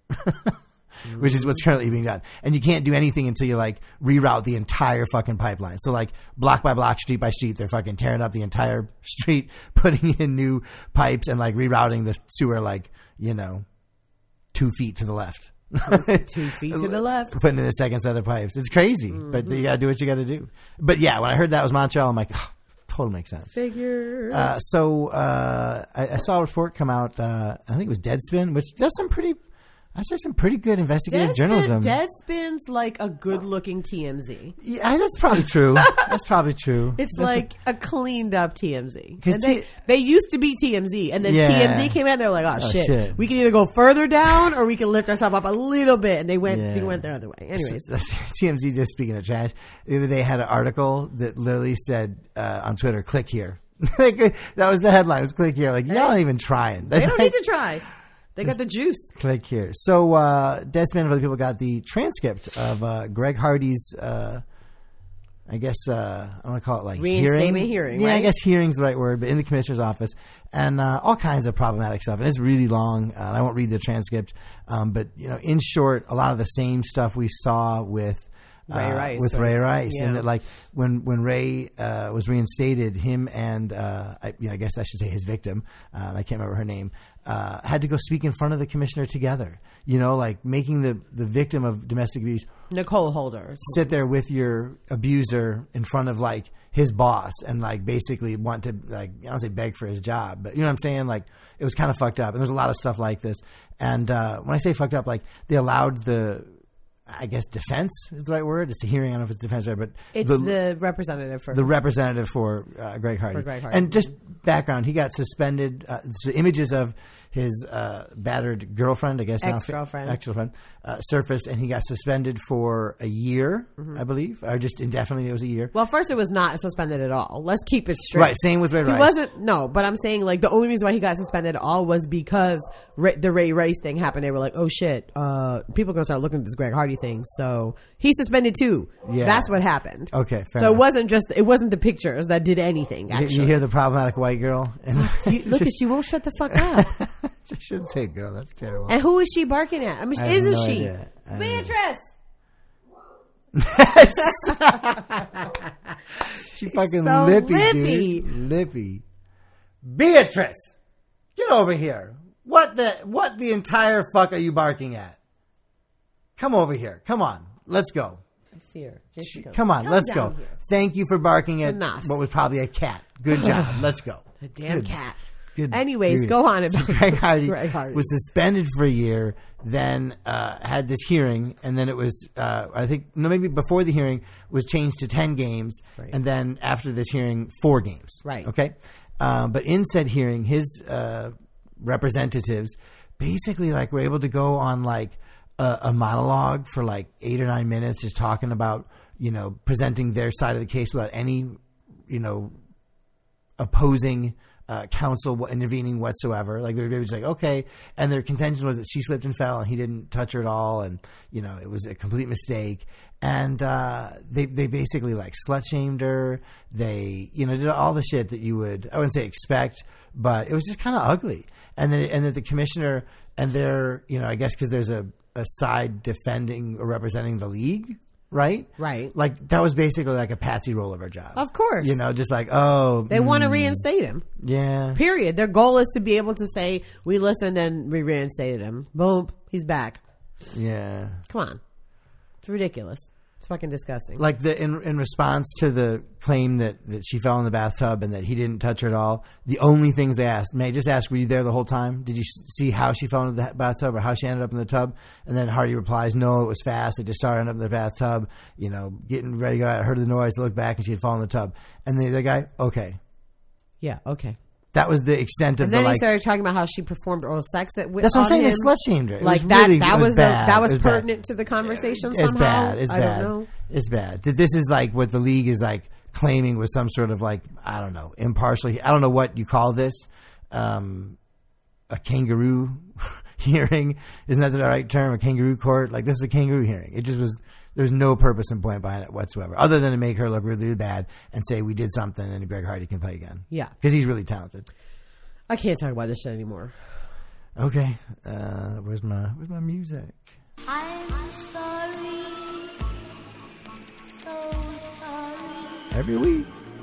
Which is what's currently being done. And you can't do anything until you like reroute the entire fucking pipeline. So like block by block, street by street, they're fucking tearing up the entire street, putting in new pipes and like rerouting the sewer like, you know, two feet to the left. Two feet to the left. Putting in a second set of pipes. It's crazy, Mm-hmm. but you gotta do what you gotta do. But yeah, when I heard that was Montreal, I'm like, oh, totally makes sense. Figure. Uh, so uh, I, I saw a report come out. Uh, I think it was Deadspin, which does some pretty, I say some pretty good investigative journalism. Deadspin's like a good-looking T M Z. Yeah, that's probably true. That's probably true. It's That's like a cleaned up T M Z. 'Cause And they, T- they used to be T M Z, and then Yeah. T M Z came out and they were like, oh, Oh, shit. shit. We can either go further down or we can lift ourselves up a little bit. And they went, Yeah. they went the other way. Anyways. T M Z, just speaking of trash, the other day had an article that literally said uh, on Twitter, click here. Like, that was the headline, was click here. Like, y'all ain't even trying. They don't need to try. They got the juice. Click here. So, uh, Deadspin, for the people, got the transcript of uh, Greg Hardy's, uh, I guess, uh, I want to call it like Reinstatement hearing. hearing, Yeah, I right? guess hearing's the right word, but in the commissioner's office. And uh, all kinds of problematic stuff. And it's really long, uh, and I won't read the transcript. Um, but, you know, in short, a lot of the same stuff we saw with Ray uh, Rice, with right? Ray Rice, Yeah. and that like when when Ray uh, was reinstated, him and uh, I, you know, I guess I should say his victim, uh, and I can't remember her name, uh, had to go speak in front of the commissioner together. You know, like making the the victim of domestic abuse Nicole Holder. sit there with your abuser in front of like his boss and like basically want to like I don't say beg for his job, but you know what I'm saying? Like it was kind of fucked up, and there's a lot of stuff like this. And uh, when I say fucked up, like they allowed the. I guess defense is the right word. It's a hearing. I don't know if it's defense, right? But It's the, the, representative for the representative for uh, Greg Hardy. For Greg Hardy. And just background, he got suspended. Uh, so images of his uh, battered girlfriend, I guess now Ex-girlfriend. ex-girlfriend, uh, surfaced, and he got suspended for a year, Mm-hmm. I believe, or just indefinitely. It was a year. Well, first it was not suspended at all. Let's keep it straight. Right. Same with Ray He Rice. wasn't, no, but I'm saying like the only reason why he got suspended at all was because Ray, the Ray Rice thing happened. They were like, oh shit, uh, people are going to start looking at this Greg Hardy thing. So he's suspended too. Yeah. That's what happened. Okay, fair So it enough. wasn't just, it wasn't the pictures that did anything, You- actually. You hear the problematic white girl, and You- look at, she won't shut the fuck up. I shouldn't say girl. That's terrible. And who is she barking at? I mean, I have isn't no she? idea. I don't know. Beatrice! She fucking so lippy, lippy. dude. Lippy. Beatrice, get over here. What the what the entire fuck are you barking at? Come over here. Come on. Let's go. I see her. Here she comes. Come on. Come let's go. down here. Thank you for barking at enough. what was probably a cat. Good job. Let's go. The damn Good. cat. Good Anyways, dude. go on So about Greg Hardy, Greg Hardy. was suspended for a year, then uh, had this hearing, and then it was, uh, I think, no, maybe before the hearing, was changed to ten games, Right. and then after this hearing, four games. Right. Okay? Um, but in said hearing, his uh, representatives basically like were able to go on like a, a monologue for like eight or nine minutes just talking about, you know, presenting their side of the case without any, you know, opposing uh, counsel intervening whatsoever. Like they were just like, okay. And their contention was that she slipped and fell and he didn't touch her at all. And, you know, it was a complete mistake. And uh, they they basically like slut shamed her. They, you know, did all the shit that you would, I wouldn't say expect, but it was just kind of ugly. And then, and then the commissioner and their, you know, I guess because there's a, a side defending or representing the league. right? Right. Like that was basically like a patsy rollover job. Of course. You know, just like, oh. They want to mm, reinstate him. Yeah. Period. Their goal is to be able to say, we listened and we reinstated him. Boom. He's back. Yeah. Come on. It's ridiculous. It's fucking disgusting. Like the in in response to the claim that, that she fell in the bathtub and that he didn't touch her at all, the only things they asked, May, just ask, were you there the whole time? Did you see how she fell into the bathtub or how she ended up in the tub? And then Hardy replies, no, it was fast. They just saw her end up in the bathtub, you know, getting ready to go out, heard the noise, looked back, and she had fallen in the tub. And the other guy, okay. Yeah, okay. That was the extent of and the then like. he started talking about how she performed oral sex at with That's what I'm saying. him. They slut shamed her. It Like was that. really- that it was was, bad. a, that was It was bad. pertinent to the conversation. It's somehow. bad. It's I bad. don't know. It's bad. That this is like what the league is like claiming was some sort of like, I don't know, impartial. I don't know what you call this. Um, a kangaroo hearing. Isn't that the right term? A kangaroo court? Like this is a kangaroo hearing. It just was. There's no purpose and point behind it whatsoever, other than to make her look really, really bad and say we did something and Greg Hardy can play again. Yeah, because he's really talented. I can't talk about this shit anymore. Okay, uh, where's my where's my music? I'm sorry, so sorry Every week.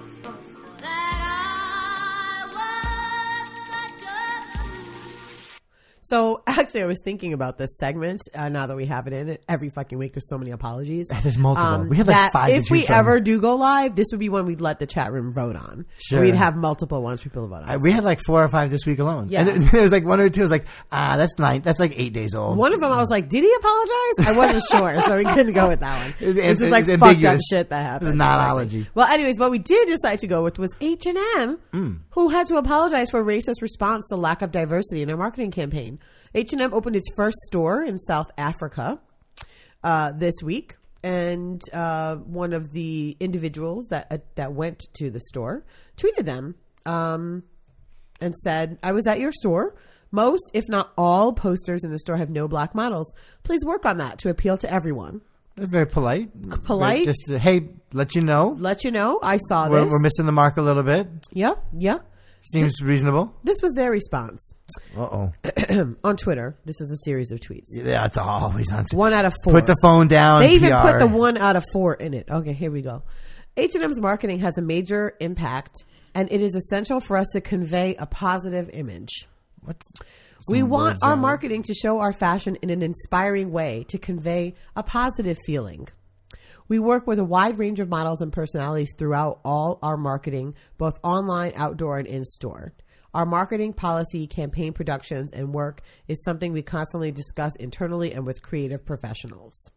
that I was such a fool. So actually, I was thinking about this segment. Uh, now that we have it in it, every fucking week there's so many apologies. There's multiple. Um, we had like that five. to if we choose from. ever do go live, this would be one we'd let the chat room vote on. Sure. We'd have multiple ones people to vote on. I, we had like four or five this week alone. Yeah. And there, there was like one or two. I was like, ah, that's nine. That's like eight days old. One of them, I was like, did he apologize? I wasn't sure, so we couldn't go with that one. It- It's it- just like it's fucked up ambiguous. shit that happened. It's a non-ology. Exactly. Well, anyways, what we did decide to go with was H and M, Mm. who had to apologize for racist response to lack of diversity in their marketing campaign. H and M opened its first store in South Africa uh, this week, and uh, one of the individuals that uh, that went to the store tweeted them um, and said, "I was at your store. Most, if not all, posters in the store have no black models. Please work on that to appeal to everyone." They're very polite. Polite? Very- Just to, hey, let you know. Let you know, I saw We're, this. we're missing the mark a little bit. Yep, yep. Seems reasonable. This was their response Uh oh. on Twitter. This is a series of tweets. Yeah, it's always on. One out of four. Put the phone down. They even P R. put the one out of four in it. Okay, here we go. H and M's marketing has a major impact, and it is essential for us to convey a positive image. What's, We some want words our there. marketing to show our fashion in an inspiring way to convey a positive feeling. We work with a wide range of models and personalities throughout all our marketing, both online, outdoor, and in-store. Our marketing policy, campaign productions, and work is something we constantly discuss internally and with creative professionals.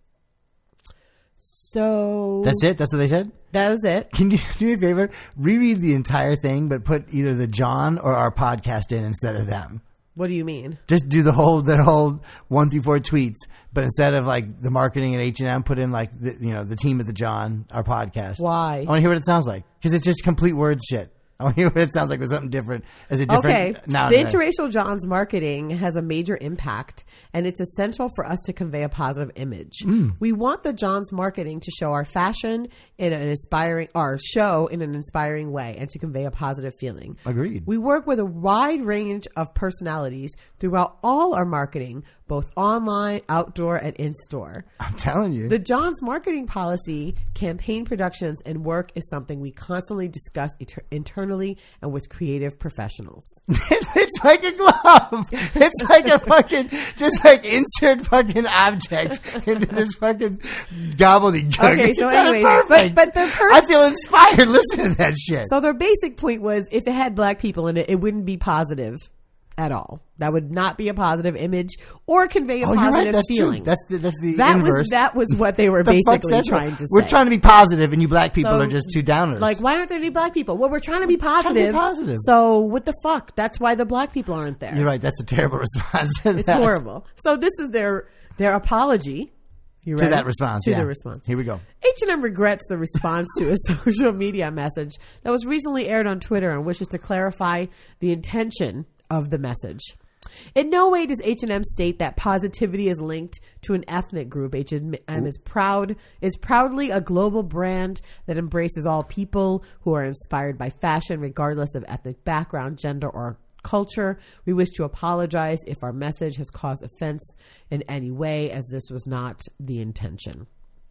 So That's it? That's what they said? that was it. Can you do me a favor? Reread the entire thing, but put either the John or our podcast in instead of them. What do you mean? Just do the whole that whole one through four tweets, but instead of like the marketing at H and M, put in like the, you know the team at the John, our podcast. Why? I want to hear what it sounds like because it's just complete word shit. I want to hear what it sounds like with something different. As a different Okay, now the and then. interracial John's marketing has a major impact, and it's essential for us to convey a positive image. Mm. We want the John's marketing to show our fashion in an inspiring, our show in an inspiring way, and to convey a positive feeling. Agreed. We work with a wide range of personalities throughout all our marketing, both online, outdoor, and in-store. I'm telling you. The John's marketing policy, campaign productions, and work is something we constantly discuss inter- internally and with creative professionals. It's like a glove. It's like a fucking, just like insert fucking object into this fucking gobbledygook. Okay, so It's not anyways, perfect. but- but the per- I feel inspired listening to that shit. So their basic point was if it had black people in it, it wouldn't be positive at all. That would not be a positive image or convey a oh, you're positive right. That's feeling. true. That's the, that's the that inverse. was that was what they were The fuck's basically that? trying to say. We're trying to be positive, and you black people So, are just two downers. Like, why aren't there any black people? Well, we're trying to be trying to be positive. positive. So what the fuck? That's why the black people aren't there. You're right. That's a terrible response. To It's that. horrible. So this is their their apology. You To ready? that response. To yeah. the response. Here we go. H and M regrets the response to a social media message that was recently aired on Twitter and wishes to clarify the intention of the message. In no way does H and M state that positivity is linked to an ethnic group. H and M is proud is proudly a global brand that embraces all people who are inspired by fashion, regardless of ethnic background, gender, or culture. We wish to apologize if our message has caused offense in any way, as this was not the intention.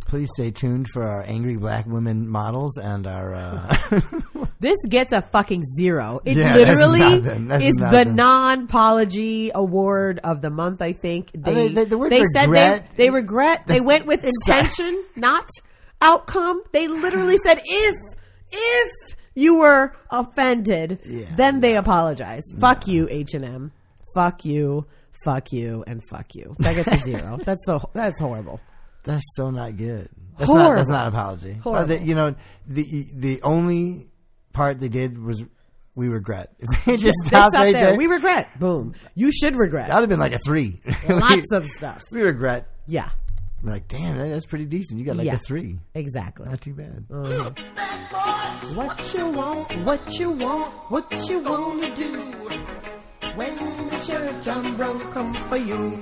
Please stay tuned for our angry black women models and our. Uh, This gets a fucking zero. It Yeah, literally that's nothing. That's is the nothing. non-apology award of the month. I think they they- they- the word they said regret- they they regret. They went with intention, not outcome. They literally said if if you were offended, Yeah, then they apologized. Fuck you, H and M. Fuck you. Fuck you and fuck you. That gets a zero. That's so. That's horrible. That's so not good. That's not. That's Horrible. not an apology. Horrible. But the, you know, the the only part they did was we regret. If they just They stopped stopped right there. there, We regret. Boom. You should regret. that would have been like a three. Lots of stuff. We regret. Yeah. We're like, damn, that- that's pretty decent. You got like Yeah. a three. Exactly. Not too bad. What you want, what you want, what you wanna do when the Sheriff John Brown come for you.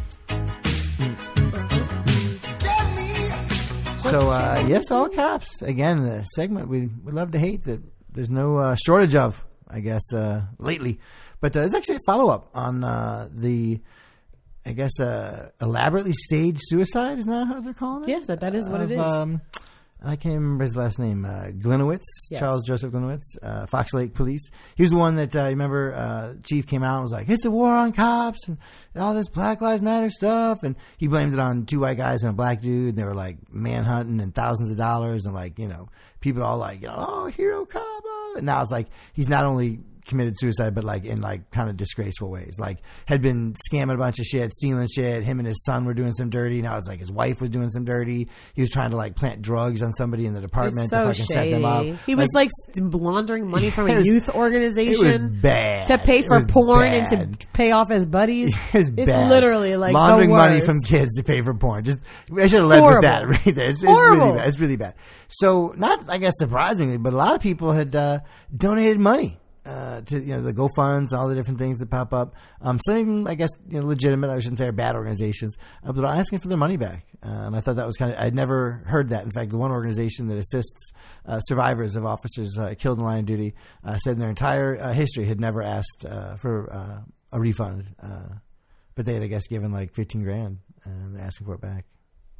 So uh, yes, all caps. Again, the segment we would love to hate that there's no uh, shortage of, I guess, uh, lately. But uh, it's actually a follow up on uh, the, I guess, uh, elaborately staged suicide. Is that how they're calling it? Yes, that, that is what Of, it is. Um, I can't remember his last name. Uh, Glenowitz, Yes. Charles Joseph Glenowitz, uh, Fox Lake Police. He was the one that, uh, you remember, uh, Chief came out and was like, it's a war on cops and all this Black Lives Matter stuff. And he blamed it on two white guys and a black dude. And they were like manhunting and thousands of dollars. And like, you know, people all like, oh, hero cop. Oh. And now it's like, he's not only committed suicide, but like in like kind of disgraceful ways. Like had been scamming a bunch of shit, stealing shit. Him and his son were doing some dirty. Now it's like his wife was doing some dirty. He was trying to like plant drugs on somebody in the department He's so to fucking set them up. shady. He was like st- laundering money from It a was- youth it organization was bad to pay It for was porn bad. and to pay off his buddies. It was It's bad. literally like laundering the money worst. from kids to pay for porn. Just I should have led Horrible. with that right there. It's, it's Horrible. really bad. It's really bad. So not I guess surprisingly, but a lot of people had uh, donated money. Uh, to you know the GoFunds, all the different things that pop up. Um, some even I guess you know legitimate. I shouldn't say are bad organizations, uh, but are asking for their money back. Uh, and I thought that was kind of I'd never heard that. In fact, the one organization that assists uh, survivors of officers uh, killed in line of duty uh, said in their entire uh, history had never asked uh, for uh, a refund, uh, but they had I guess given like fifteen grand and they're asking for it back.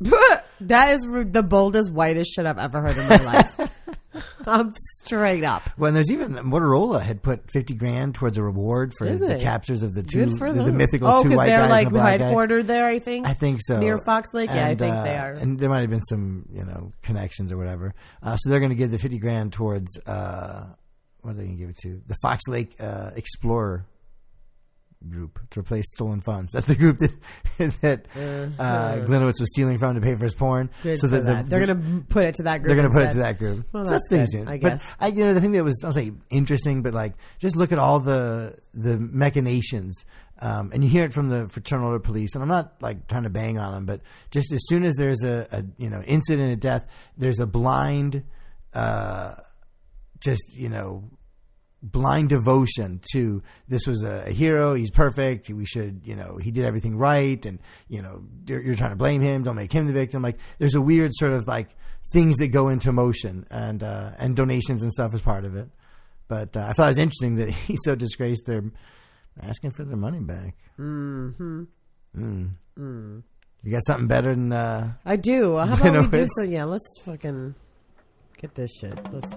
That is the boldest, whitest shit I've ever heard in my life. I'm straight up. Well, and there's even Motorola had put fifty grand towards a reward for Did the they? captures of the two, Good for the, the them. mythical oh, two because white they're guys like and a black guy. headquartered there, I think. I think so. Near Fox Lake? Yeah, I And, think uh, they are. And there might have been some, you know, connections or whatever. Uh, so they're going to give the fifty grand towards, uh, what are they going to give it to? The Fox Lake uh, Explorer group to replace stolen funds. That's the group that that uh, Glenowitz was stealing from to pay for his porn. Good so for that the- that. They're going to put it to that group. they're going to put it instead. to that group. Well, so that's that's good, decent. I But guess. I, you know, the thing that was, I'll say, interesting, but like, just look at all the the machinations, um, and you hear it from the fraternal order police. And I'm not like trying to bang on them, but just as soon as there's a, a you know incident of death, there's a blind, uh, just you know. blind devotion to this was a, a hero. He's perfect. We should, you know, he did everything right. And, you know, you're, you're trying to blame him. Don't make him the victim. Like there's a weird sort of like things that go into motion and, uh, and donations and stuff is part of it. But uh, I thought it was interesting that he's so disgraced. They're asking for their money back. Mm-hmm. Mm. Mm. You got something better than, uh, I do. How about we do Glenowitz? so? Yeah, let's fucking get this shit. Let's.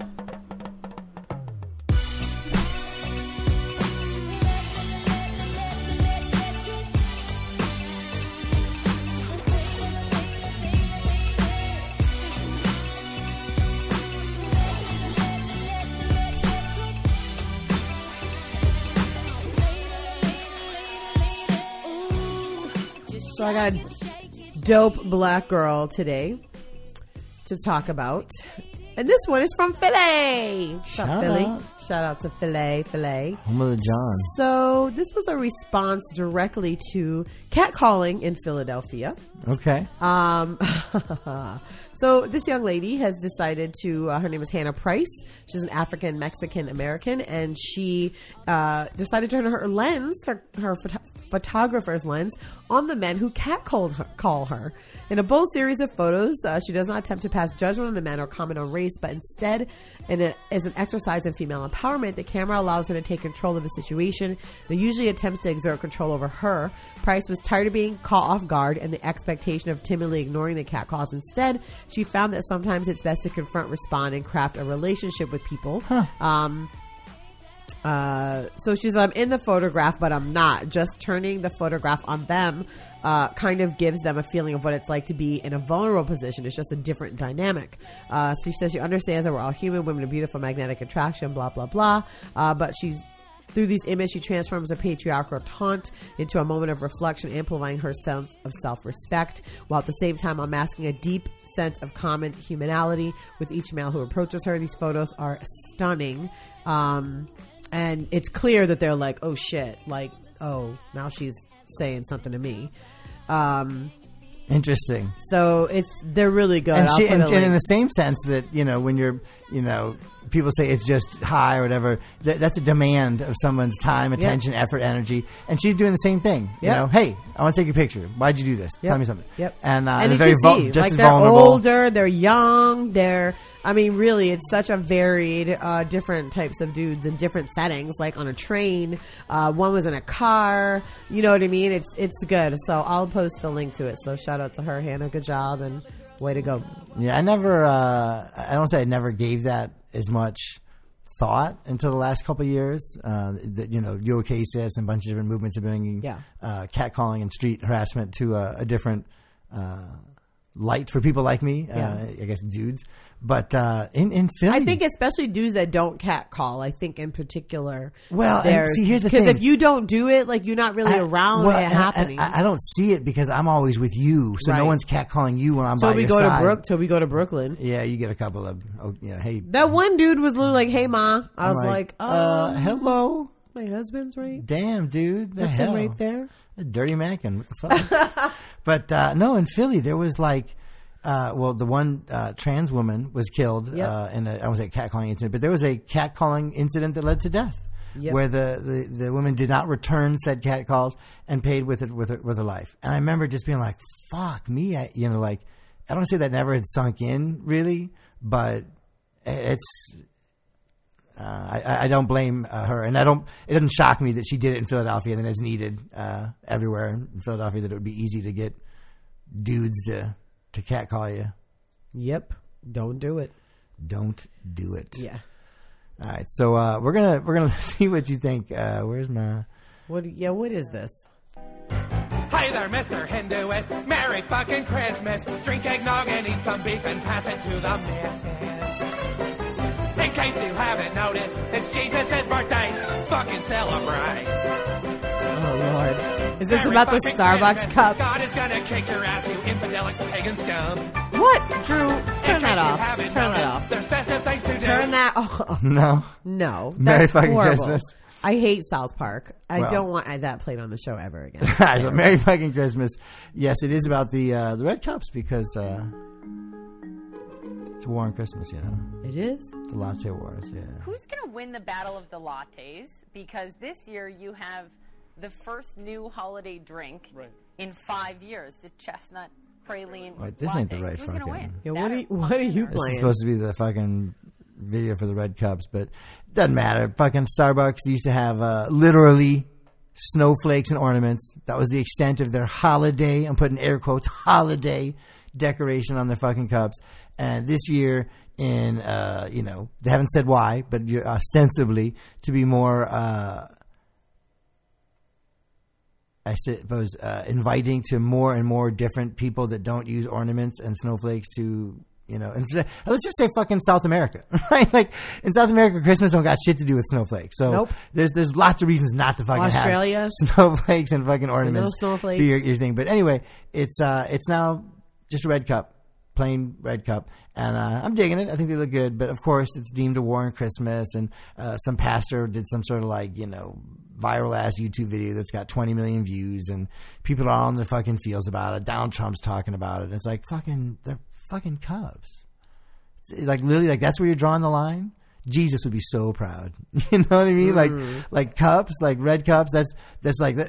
So I got a dope black girl today to talk about. And this one is from Philly. What's up, Shout Philly? out. Shout out to Philly, Philly. Home of the John. So this was a response directly to catcalling in Philadelphia. Okay. Um, so this young lady has decided to, uh, her name is Hannah Price. She's an African Mexican American, and she uh, decided to turn her lens, her, her phot- photographer's lens, on the men who catcalled her, call her. In a bold series of photos, uh, she does not attempt to pass judgment on the men or comment on race, but instead, in a, as an exercise in female empowerment, empowerment, the camera allows her to take control of the situation that usually attempts to exert control over her. Price was tired of being caught off guard and the expectation of timidly ignoring the catcalls. Instead, she found that sometimes it's best to confront, respond, and craft a relationship with people. Huh. Um, uh, so she's, I'm in the photograph, but I'm not. Just turning the photograph on them uh, kind of gives them a feeling of what it's like to be in a vulnerable position. It's just a different dynamic. Uh, so she says she understands that we're all human, women of beautiful magnetic attraction, blah, blah, blah. Uh, but she's, through these images, she transforms a patriarchal taunt into a moment of reflection, amplifying her sense of self-respect, while at the same time unmasking a deep sense of common humanity with each male who approaches her. These photos are stunning. Um, and it's clear that they're like, oh shit, like, oh, now she's saying something to me. Um, Interesting. so it's, they're really good. And, I'll she, put and, a and in link. the same sense that, you know, when you're, you know, people say it's just high or whatever, that, that's a demand of someone's time, attention, Yep. effort, energy. And she's doing the same thing. You Yep. know, hey, I want to take your picture. Why'd you do this? Yep. Tell me something. Yep. And, uh, and they're you very can vul- see, just like as they're vulnerable. older, they're young, they're, I mean, really, it's such a varied, uh, different types of dudes in different settings, like on a train. Uh, one was in a car. You know what I mean? It's, it's good. So I'll post the link to it. So shout out to her, Hannah. Good job and way to go. Yeah, I never, uh, I don't say I never gave that as much thought until the last couple of years. Uh, that, you know, Yo Casis and a bunch of different movements are bringing Yeah. uh, catcalling and street harassment to a, a different uh, light for people like me, Yeah. uh, I guess dudes. But uh, in, in Philly... I think especially dudes that don't catcall, I think in particular. Well, and there's- see, here's the Because thing. if you don't do it, like you're not really I- around well, it and- happening. and I, I don't see it because I'm always with you, so no Right. one's catcalling you when I'm till by we your go side. to Brook, till we go to Brooklyn. Yeah, you get a couple of, oh, yeah, hey. That one dude was literally like, "Hey, ma," I I'm was like, "Oh, uh, hello. my husband's right. Damn, dude. The That's hell? him right there." A dirty Mackin. What the fuck? But uh, no, in Philly, there was like, uh, well, the one uh, trans woman was killed Yep. uh, in a, I won't say catcalling incident, but there was a catcalling incident that led to death. Yep. Where the, the, the woman did not return said catcalls and paid with it with her, with her life. And I remember just being like, fuck me. I, you know, like, I don't say that never had sunk in really, but it's, uh, I, I don't blame uh, her. And I don't, it doesn't shock me that she did it in Philadelphia and then it's needed uh, everywhere in Philadelphia, that it would be easy to get dudes to, to catcall you. Yep. Don't do it. Don't do it. Yeah. All right. So uh, we're going to, we're going to see what you think. Uh, where's my... What? Yeah. What is this? Hi there, Mister Hinduist. Merry fucking Christmas. Drink eggnog and eat some beef and pass it to the missus. In case you haven't noticed, it's Jesus' birthday. Fucking celebrate. Oh Lord. Is this Merry about the fucking Starbucks Christmas. cups? God is gonna kick your ass, you infidelic pagan scum. What, Drew? In Turn case that you off. haven't Turn that noticed, off. There's festive things to do. Turn that off. No. No. That's Merry fucking horrible. Christmas. I hate South Park. I Well. don't want that played on the show ever again. All right, so Merry fucking Christmas. Yes, it is about the uh, the red cups because uh, it's a war on Christmas, you know. It is? The latte wars, yeah. Who's going to win the battle of the lattes? Because this year you have the first new holiday drink in five years, the chestnut praline Wait, this latte. ain't the right Who's going to fucking- win? Yeah, That what or are you, what are you This is playing? supposed to be the fucking video for the red cups, but it doesn't matter. Fucking Starbucks used to have uh, literally snowflakes and ornaments. That was the extent of their holiday, I'm putting air quotes, holiday decoration on their fucking cups. And this year, in, uh, you know, they haven't said why, but you're ostensibly to be more, uh, I suppose, uh, inviting to more and more different people that don't use ornaments and snowflakes to, you know, and let's just say fucking South America, right? Like in South America, Christmas don't got shit to do with snowflakes. So Nope. there's there's lots of reasons not to fucking Australia. have snowflakes and fucking ornaments. snowflakes. Be your, your thing. But anyway, it's uh it's now just a red cup, plain red cup, and uh, I'm digging it. I think they look good. But of course, it's deemed a war on Christmas, and uh, some pastor did some sort of like you know viral ass YouTube video that's got twenty million views, and people are on their fucking feels about it. Donald Trump's talking about it. And it's like fucking they're fucking cups. It's like literally, like that's where you're drawing the line. Jesus would be so proud. You know what I mean? Mm. Like, like cups, like red cups. That's that's like uh,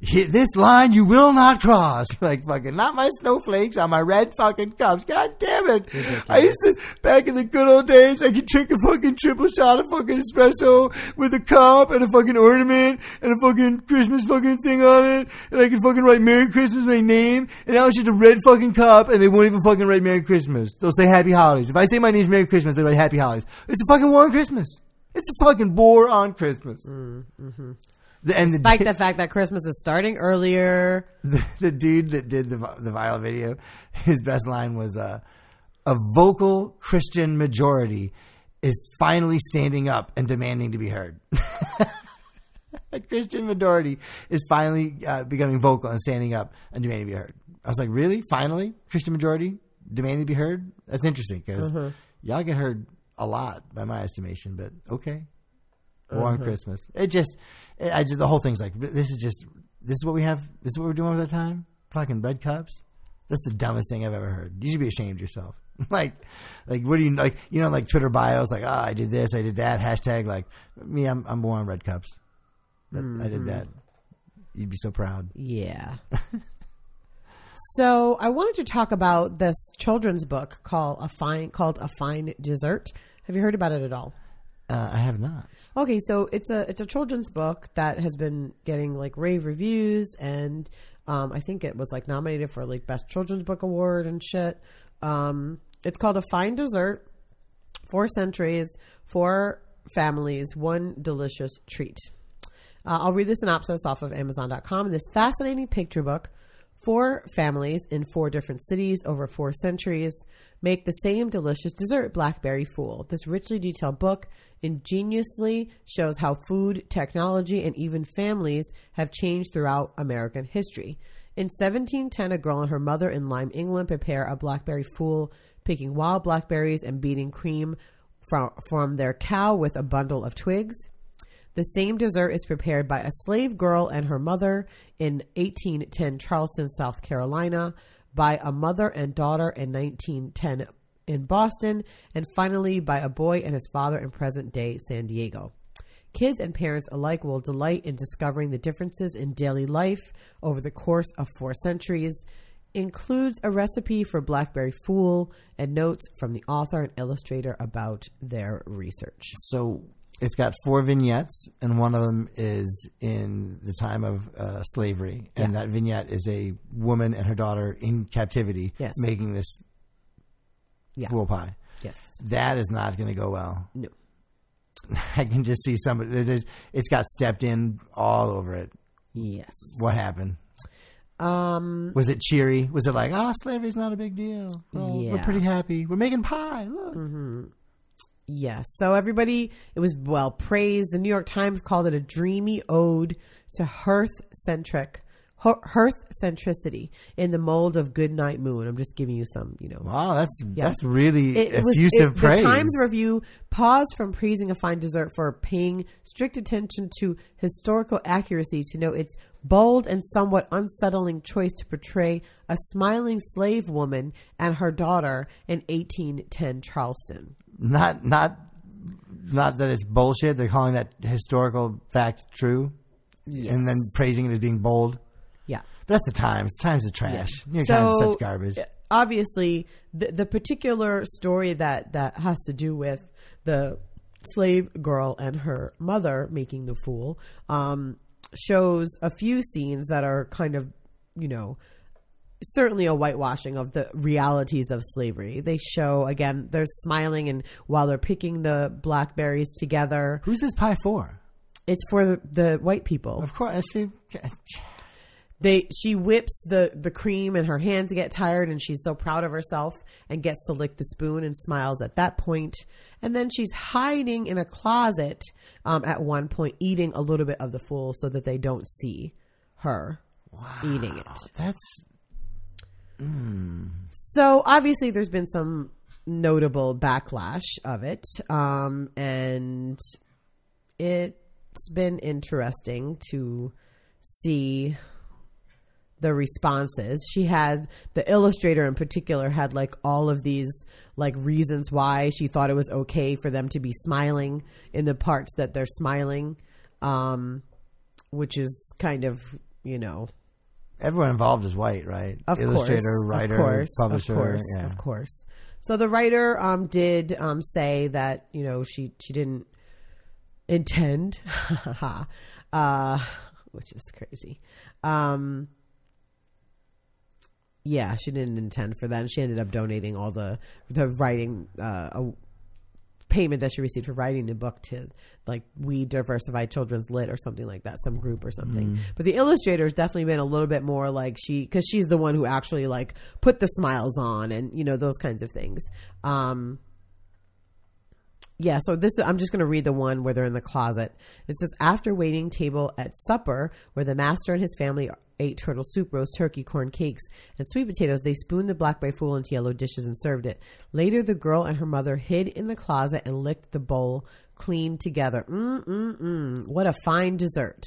hit this line you will not cross. Like, fucking, not my snowflakes on my red fucking cups. God damn it. Ridiculous. I used to, back in the good old days, I could drink a fucking triple shot of fucking espresso with a cup and a fucking ornament and a fucking Christmas fucking thing on it. And I could fucking write Merry Christmas, my name. And now it's just a red fucking cup and they won't even fucking write Merry Christmas. They'll say Happy Holidays. If I say my name's Merry Christmas, they write Happy Holidays. It's a fucking war on Christmas. It's a fucking bore on Christmas. Mm-hmm. The, and the Despite dude, the fact that Christmas is starting earlier. The, the dude that did the the viral video, his best line was, uh, a vocal Christian majority is finally standing up and demanding to be heard. A Christian majority is finally uh, becoming vocal and standing up and demanding to be heard. I was like, really? Finally? Christian majority demanding to be heard? That's interesting because mm-hmm. y'all get heard a lot by my estimation, but okay. War on uh-huh. Christmas. It just, it, I just, the whole thing's like, this is just, this is what we have, this is what we're doing with our time? Fucking red cups? That's the dumbest thing I've ever heard. You should be ashamed of yourself. like, like, what do you, like, you know, like Twitter bios, like, oh, I did this, I did that, hashtag, like, me, I'm, I'm born on red cups. Mm-hmm. I did that. You'd be so proud. Yeah. So I wanted to talk about this children's book called A Fine, called A Fine Dessert. Have you heard about it at all? Uh, I have not. Okay, so it's a it's a children's book that has been getting like rave reviews, and um, I think it was like nominated for like Best Children's Book Award and shit. Um, it's called A Fine Dessert: Four Centuries, Four Families, One Delicious Treat. Uh, I'll read the synopsis off of Amazon dot com. This fascinating picture book, four families in four different cities over four centuries make the same delicious dessert, Blackberry Fool. This richly detailed book ingeniously shows how food, technology, and even families have changed throughout American history. In seventeen ten, a girl and her mother in Lyme, England prepare a Blackberry Fool, picking wild blackberries and beating cream from, from their cow with a bundle of twigs. The same dessert is prepared by a slave girl and her mother in eighteen ten Charleston, South Carolina, by a mother and daughter in nineteen ten in Boston, and finally by a boy and his father in present-day San Diego. Kids and parents alike will delight in discovering the differences in daily life over the course of four centuries. Includes a recipe for Blackberry Fool and notes from the author and illustrator about their research. So it's got four vignettes, and one of them is in the time of uh, slavery. And yeah. that vignette is a woman and her daughter in captivity yes. making this yeah. fool pie. Yes. That is not going to go well. No. I can just see somebody, there's, it's got stepped in all over it. Yes. What happened? Um, was it cheery? Was it like, oh, slavery's not a big deal? Oh, yeah. We're pretty happy. We're making pie. Look. Mm-hmm. Yes. So everybody, it was well praised. The New York Times called it a dreamy ode to hearth-centric, hearth-centricity in the mold of Goodnight Moon. I'm just giving you some, you know. Wow, that's yeah. that's really it effusive was, it, praise. The Times Review paused from praising A Fine Dessert for paying strict attention to historical accuracy to note its bold and somewhat unsettling choice to portray a smiling slave woman and her daughter in eighteen ten Charleston. Not, not, not that it's bullshit. They're calling that historical fact true, yes. and then praising it as being bold. Yeah, but that's the Times. The Times is trash. Yeah. New York so, Times is such garbage. Obviously, the the particular story that that has to do with the slave girl and her mother making the fool um, shows a few scenes that are kind of, you know, certainly a whitewashing of the realities of slavery. They show, again, they're smiling and while they're picking the blackberries together. Who's this pie for? It's for the, the white people. Of course. I see. They, she whips the, the cream and her hands get tired and she's so proud of herself and gets to lick the spoon and smiles at that point. And then she's hiding in a closet um, at one point, eating a little bit of the fool so that they don't see her wow. eating it. That's... Mm. So obviously there's been some notable backlash of it. Um, and it's been interesting to see the responses. She had, the illustrator in particular had like all of these like reasons why she thought it was okay for them to be smiling in the parts that they're smiling, um, which is kind of you know. Everyone involved is white, right? Of Illustrator, course, writer, of course, publisher. Of course, yeah. of course. So the writer um, did um, say that, you know, she, she didn't intend, uh, which is crazy. Um, yeah, she didn't intend for that. And she ended up donating all the, the writing, uh, a payment that she received for writing the book to like We Diversify Children's Lit or something like that, some group or something. Mm. But the illustrator has definitely been a little bit more like she, cause she's the one who actually like put the smiles on and, you know, those kinds of things. Um, Yeah, so this I'm just going to read the one where they're in the closet. It says, after waiting table at supper, where the master and his family ate turtle soup, roast turkey, corn cakes, and sweet potatoes, they spooned the black fool into yellow dishes and served it. Later, the girl and her mother hid in the closet and licked the bowl clean together. Mm-mm-mm. What a fine dessert.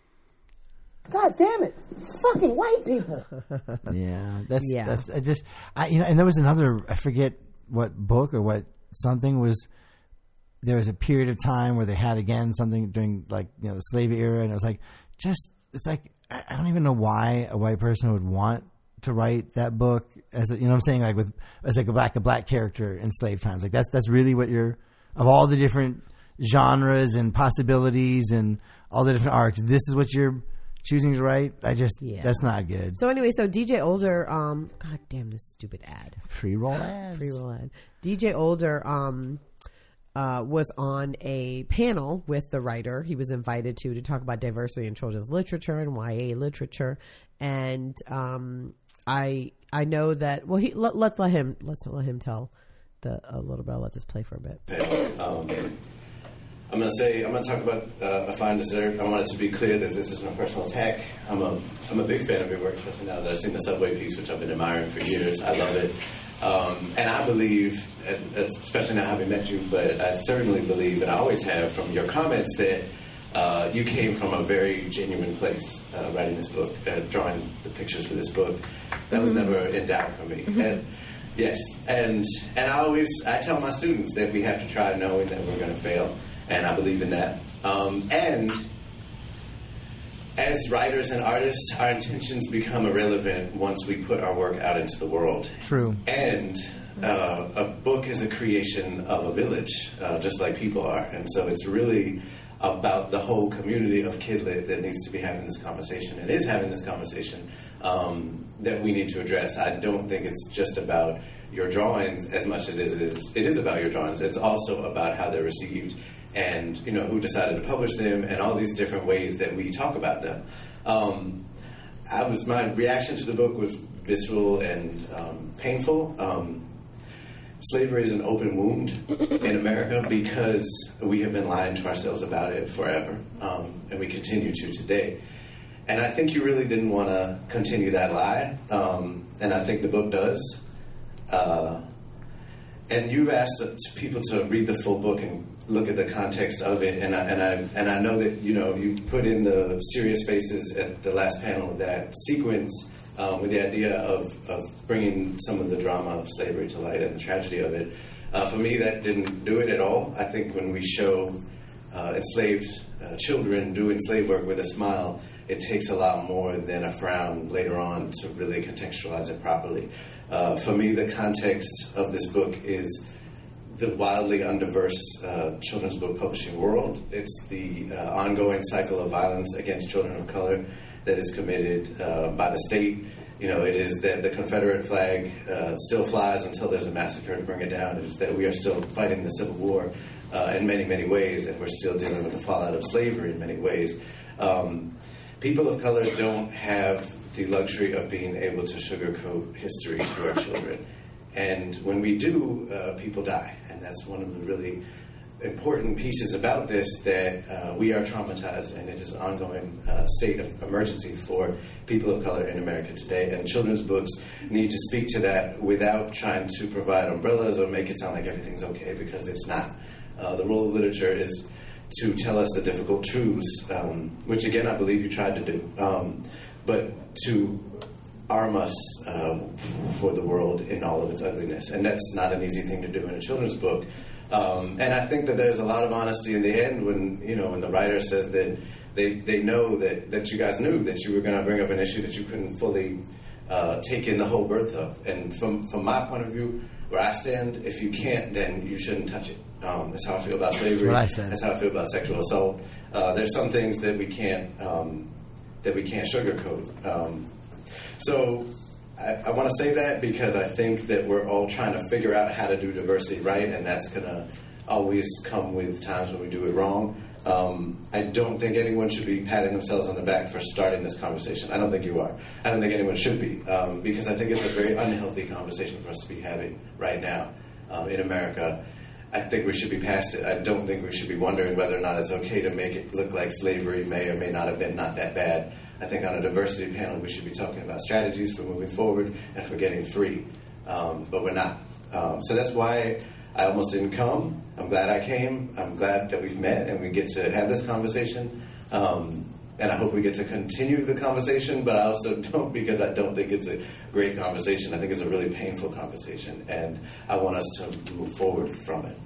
God damn it. Fucking white people. Yeah, that's, Yeah. that's, I just, I, you know, and there was another, I forget what book or what something was, there was a period of time where they had again something during like, you know, the slave era. And it was like, just, it's like, I I don't even know why a white person would want to write that book as a, you know what I'm saying? Like with, as like a black, a black character in slave times. Like that's, that's really what you're, of all the different genres and possibilities and all the different arcs, this is what you're choosing to write. I just, Yeah. that's not good. So anyway, so D J Older, um, God damn this stupid ad. Pre-roll ads. Pre-roll ad. D J Older, um, Uh, was on a panel with the writer. He was invited to to talk about diversity in children's literature and Y A literature, and um, I I know that. Well, he let, let's let him let's let him tell the a little bit. I'll let this play for a bit. Um, I'm gonna say I'm gonna talk about uh, a fine dessert. I want it to be clear that this is no personal attack. I'm a I'm a big fan of your work, especially now that I've seen the Subway piece, which I've been admiring for years. I love it. Um, and I believe, especially now having met you, but I certainly believe, and I always have from your comments, that uh, you came from a very genuine place uh, writing this book, uh, drawing the pictures for this book. That was Mhm. never in doubt for me. Mhm. And yes, and and I always I tell my students that we have to try knowing that we're going to fail, and I believe in that. Um, and as writers and artists, our intentions become irrelevant once we put our work out into the world. True. And uh, a book is a creation of a village, uh, just like people are. And so it's really about the whole community of Kidlit that needs to be having this conversation and is having this conversation um, that we need to address. I don't think it's just about your drawings as much as it is, it is about your drawings. It's also about how they're received and, you know, who decided to publish them and all these different ways that we talk about them. Um, I was my reaction to the book was visceral and um, painful. Um, slavery is an open wound in America because we have been lying to ourselves about it forever, um, and we continue to today. And I think you really didn't want to continue that lie, um, and I think the book does. Uh, and you've asked people to read the full book and look at the context of it, and I, and I and I know that, you know, you put in the serious faces at the last panel of that sequence um, with the idea of, of bringing some of the drama of slavery to light and the tragedy of it. Uh, for me, that didn't do it at all. I think when we show uh, enslaved uh, children doing slave work with a smile, it takes a lot more than a frown later on to really contextualize it properly. Uh, for me, the context of this book is the wildly undiverse uh, children's book publishing world. It's the uh, ongoing cycle of violence against children of color that is committed uh, by the state. You know, it is that the Confederate flag uh, still flies until there's a massacre to bring it down. It is that we are still fighting the Civil War uh, in many, many ways, and we're still dealing with the fallout of slavery in many ways. Um, people of color don't have the luxury of being able to sugarcoat history to our children. And when we do, uh, people die. And that's one of the really important pieces about this, that uh, we are traumatized, and it is an ongoing uh, state of emergency for people of color in America today. And children's books need to speak to that without trying to provide umbrellas or make it sound like everything's okay, because it's not. Uh, the role of literature is to tell us the difficult truths, um, which again I believe you tried to do, um, but to arm us uh, for the world in all of its ugliness. And that's not an easy thing to do in a children's book. Um, and I think that there's a lot of honesty in the end when, you know, when the writer says that they, they know that, that you guys knew that you were going to bring up an issue that you couldn't fully uh, take in the whole birth of. And from, from my point of view, where I stand, if you can't, then you shouldn't touch it. Um, that's how I feel about slavery. That's what I said. That's how I feel about sexual assault. Uh, there's some things that we can't um, that we can't sugarcoat. Um, so I, I want to say that because I think that we're all trying to figure out how to do diversity right, and that's going to always come with times when we do it wrong. Um, I don't think anyone should be patting themselves on the back for starting this conversation. I don't think you are. I don't think anyone should be, um, because I think it's a very unhealthy conversation for us to be having right now um, in America. I think we should be past it. I don't think we should be wondering whether or not it's okay to make it look like slavery may or may not have been not that bad. I think on a diversity panel we should be talking about strategies for moving forward and for getting free, um, but we're not. Um, so that's why I almost didn't come. I'm glad I came. I'm glad that we've met and we get to have this conversation. Um, and I hope we get to continue the conversation, but I also don't, because I don't think it's a great conversation. I think it's a really painful conversation, and I want us to move forward from it.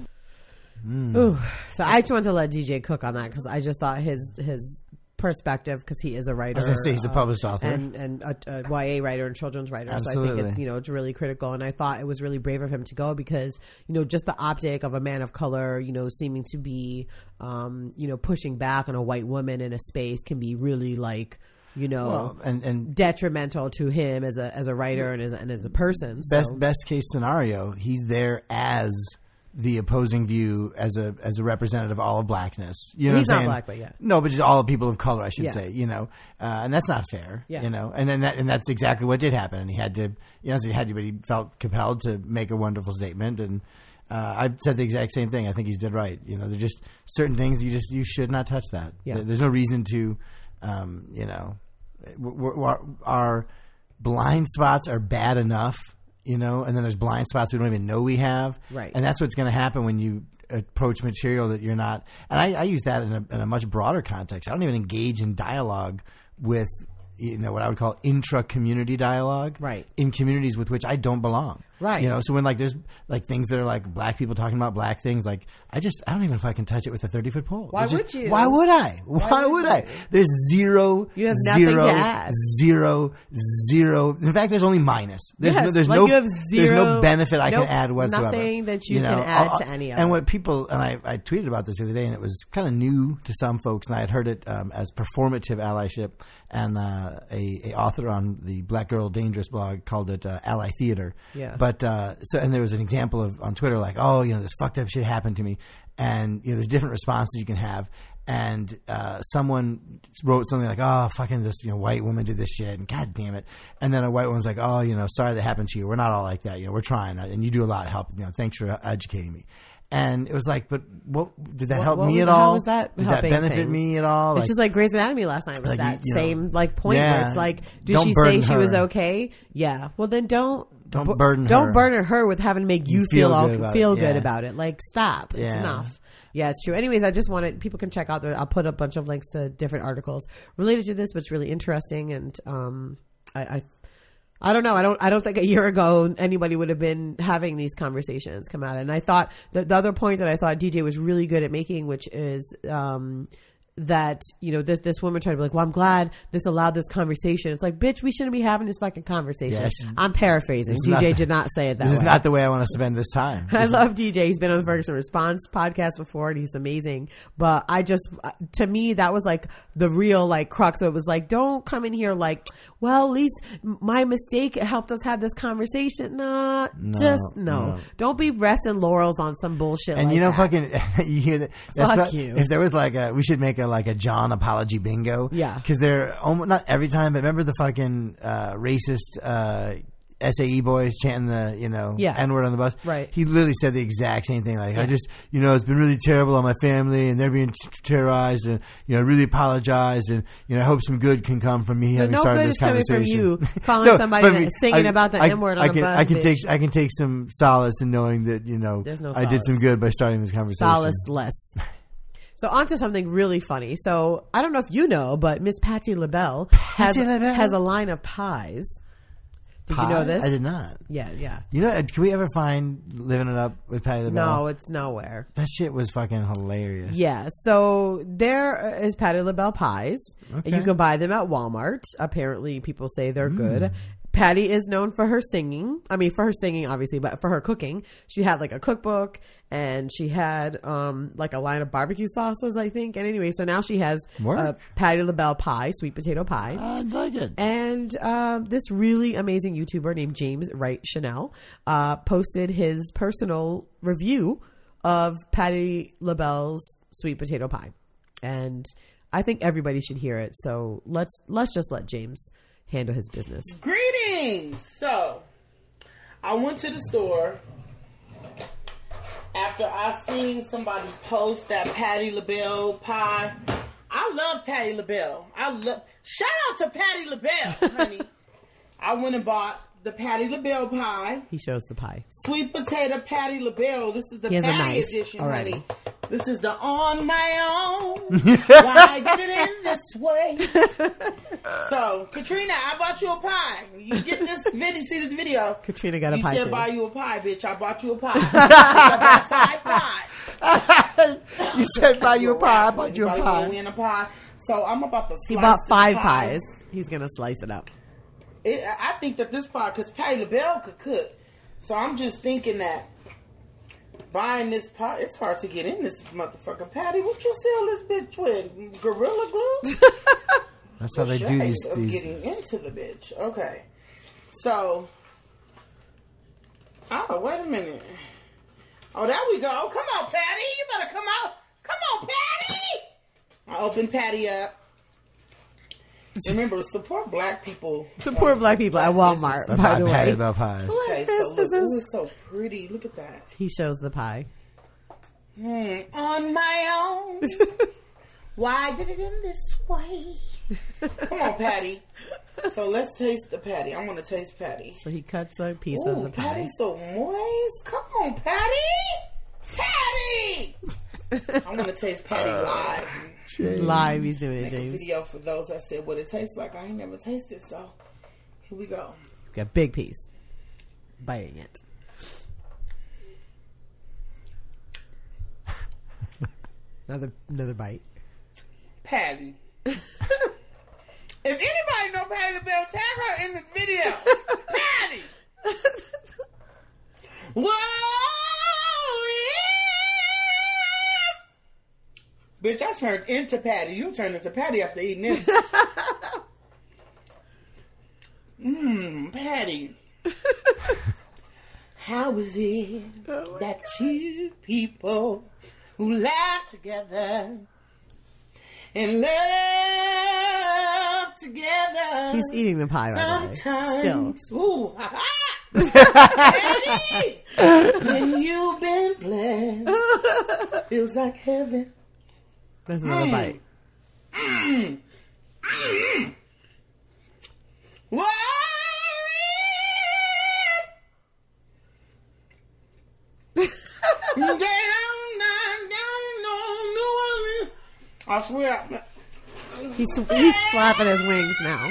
Mm. Ooh, so I just wanted to let D J cook on that because I just thought his his perspective, because he is a writer. I was going to say he's a published uh, author and, and a, a Y A writer and children's writer. Absolutely. So I think it's, you know, it's really critical. And I thought it was really brave of him to go because, you know, just the optic of a man of color, you know, seeming to be, um, you know, pushing back on a white woman in a space can be really like, you know, well, and, and detrimental to him as a as a writer and as a, and as a person. Best so. best case scenario, he's there as the opposing view, as a as a representative of all of blackness. You know he's what I'm not saying? black, but yeah. No, but just all the people of color, I should Yeah. say. You know, uh, and that's not fair. Yeah. You know, and then that and that's exactly what did happen. And he had to, you know, he had to, but he felt compelled to make a wonderful statement. And uh, I've said the exact same thing. I think he's dead right. You know, there's just certain things you just you should not touch that. Yeah. There's no reason to, um, you know, we're, we're, our blind spots are bad enough. You know, and then there's blind spots we don't even know we have. Right. And that's what's going to happen when you approach material that you're not. And I, I use that in a, in a much broader context. I don't even engage in dialogue with, you know, what I would call intra-community dialogue. Right. In communities with which I don't belong. Right. You know, so when like there's like things that are like black people talking about black things, like I just, I don't even know if I can touch it with a thirty foot pole. Why It's just- would you? Why would I? Why, Why would, would I? you? There's zero, You have nothing zero, to add. zero, zero. In fact, there's only minus. There's Yes, no, there's like no, you have there's no zero- benefit I nope, can add whatsoever. nothing that you can add to any of And it. what people, and I, I tweeted about this the other day, and it was kind of new to some folks, and I had heard it um, as performative allyship, and uh, a, a author on the Black Girl Dangerous blog called it uh, ally theater. Yeah. But uh, so, and there was an example of on Twitter like, oh, you know, this fucked up shit happened to me, and you know, there's different responses you can have. And uh, someone wrote something like, "Oh, fucking this, you know, white woman did this shit, and god damn it." And then a white woman's like, "Oh, you know, sorry that happened to you. We're not all like that. You know, we're trying, and you do a lot of help. You know, thanks for educating me." And it was like, but what did that What- help what me was- at how all? was that did that helping benefit things? me at all? It's just like Grey's Anatomy last night was like, that you know, same like point yeah. where it's like, did Don't she say burden she was her. okay? Yeah. Well, then don't Don't bu- burden don't her. burden her with having to make you, You feel feel all, good about feel it, good yeah. about it. Like, stop. It's Yeah. enough. Yeah, it's true. Anyways, I just wanted people can check out there. I'll put a bunch of links to different articles related to this, but it's really interesting. And um, I, I, I don't know. I don't. I don't think a year ago anybody would have been having these conversations come out. And I thought the, the other point that I thought D J was really good at making, which is um, that, you know, this, this woman tried to be like, well, I'm glad this allowed this conversation. It's like, bitch, we shouldn't be having this fucking conversation. Yes. I'm paraphrasing. This is D J not- did not say it that This way. is not the way I want to spend this time. I This is- love D J. He's been on the Ferguson Response podcast before, and he's amazing. But I just, to me, that was like the real like crux of it. Was like, don't come in here like, well, at least my mistake helped us have this conversation. Nah, No, just no. no. Don't be resting laurels on some bullshit. And like you know, that. fucking, you hear that? That's Fuck what- you. If there was like a, we should make a like a John apology bingo. Yeah. Because they're almost not every time, but remember the fucking uh, racist uh, S A E boys chanting the, you know, Yeah. N word on the bus. Right. He literally said the exact same thing. Like, I Yeah. just, you know, it's been really terrible on my family, and they're being t- terrorized, and you know, I really apologize, and you know, I hope some good can come from me But having no started good this is coming from conversation. you calling somebody but that- singing about the I- N-word on I the can, bus, I can bitch. take, I can take some solace in knowing that, you know, There's no I did solace. some good by starting this conversation. Solace less. So on to something really funny. So I don't know if you know, but Miss Patti LaBelle has LaBelle. has a line of pies. Did Pie? you know this? I did not. Yeah, yeah. You know, can we ever find Living It Up with Patti LaBelle? No, it's nowhere. That shit was fucking hilarious. Yeah, so there is Patti LaBelle pies. Okay. And you can buy them at Walmart. Apparently, people say they're Mm. good. Patty is known for her singing. I mean, for her singing, obviously, but for her cooking. She had like a cookbook, and she had um, like a line of barbecue sauces, I think. And anyway, so now she has Work. a Patti LaBelle pie, sweet potato pie. I like it. And um, this really amazing YouTuber named James Wright Chanel uh, posted his personal review of Patti LaBelle's sweet potato pie, and I think everybody should hear it. So let's let's just let James handle his business. Greetings. So I went to the store after I seen somebody post that Patti LaBelle pie. I love Patti LaBelle. I love. Shout out to Patti LaBelle, honey. I went and bought the Patti LaBelle pie. He shows the pie. Sweet potato Patti LaBelle. This is the He has a Patti knife edition, already. honey. This is the on my own. Why did it end this way? So, Katrina, I bought you a pie. You get this video, see this video. Katrina got a you pie. You said too. buy you a pie, bitch. I bought you a pie. I bought five pies. You said buy you a pie. I bought you a Buy pie. win a pie. So I'm about to. He slice bought this five pie. pies. He's gonna slice it up. It, I think that this pie, because Patti LaBelle could cook, so I'm just thinking that buying this pie, it's hard to get in this motherfucker. Patty, what you sell this bitch with? Gorilla Glue? That's how they do Shade these. of these getting into the bitch. Okay. So, oh, wait a minute. Oh, there we go. Come on, Patty. You better come out. Come on, Patty. I opened Patty up. Remember, support black people. Support um, black people at Walmart, by Pie, the Patti way. LaBelle pies. Okay, so look, ooh, it's so pretty. Look at that. He shows the pie. Hmm. On my own. Why did it end this way? Come on, Patty. So let's taste the patty. I want to taste patty. So he cuts a piece Ooh, of the pie. patty so moist. Come on, Patty. Patty. I want to taste patty live. Live, he's doing it, Make a James. video for those that said what it tastes like. I ain't never tasted, so here we go. Got a big piece. Biting it. another another bite. Patty. If anybody know Patty LaBelle, tag her in the video. Patty. Whoa, yeah. Bitch, I turned into Patty. You turned into Patty after eating this. Mmm, Patty. How is it oh that God. two people who laugh together and love together? He's eating the pie right away. Sometimes, Still. ooh, ha ha. When you've been blessed, feels like heaven. That's another mm. bite. Mm. Mm. What? I swear. He's he's flapping his wings now.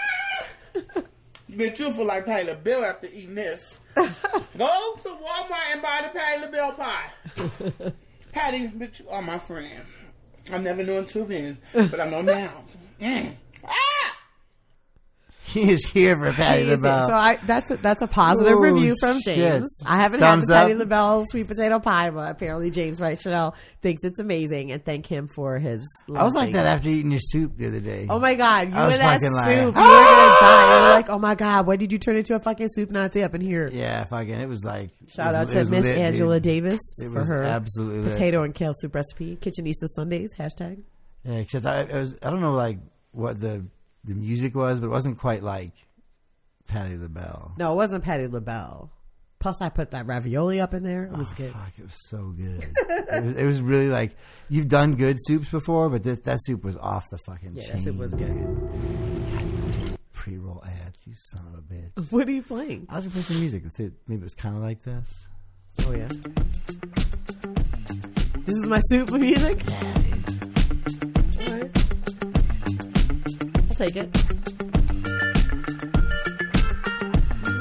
Been truthful like Patti LaBelle after eating this. Go to Walmart and buy the Patti LaBelle pie. Patty, bitch, you are my friend. I never knew until then, but I know now. Mm. Ah! He is here for Patti LaBelle. So I, that's a, that's a positive Ooh, review from shit. James. I haven't Thumbs had the Patti up. LaBelle sweet potato pie, but apparently James Wright Chanel thinks it's amazing, and thank him for his. I was like lovely- that after eating your soup the other day. Oh my god, you I was and that fucking soup, like, you were gonna die. You were like, oh my god, what did you turn into a fucking soup Nazi up in here? Yeah, fucking, it was like. Shout it out was, to it was Miss lit, Angela dude. Davis It for was her absolutely lit. potato and kale soup recipe. Kitchenista Sundays hashtag. Yeah, except I, it was, I don't know like what the the music was, but it wasn't quite like Patti LaBelle. No, it wasn't Patti LaBelle. Plus, I put that ravioli up in there. It was Oh, good. fuck, it was so good. it, was, it was really like, you've done good soups before, but that, that soup was off the fucking Yeah, chain. that soup was good. God, pre-roll ads, you son of a bitch. What are you playing? I was gonna play some music. Maybe it was kind of like this. Oh yeah. This is my soup music. Yeah, dude. All right. I'll take it.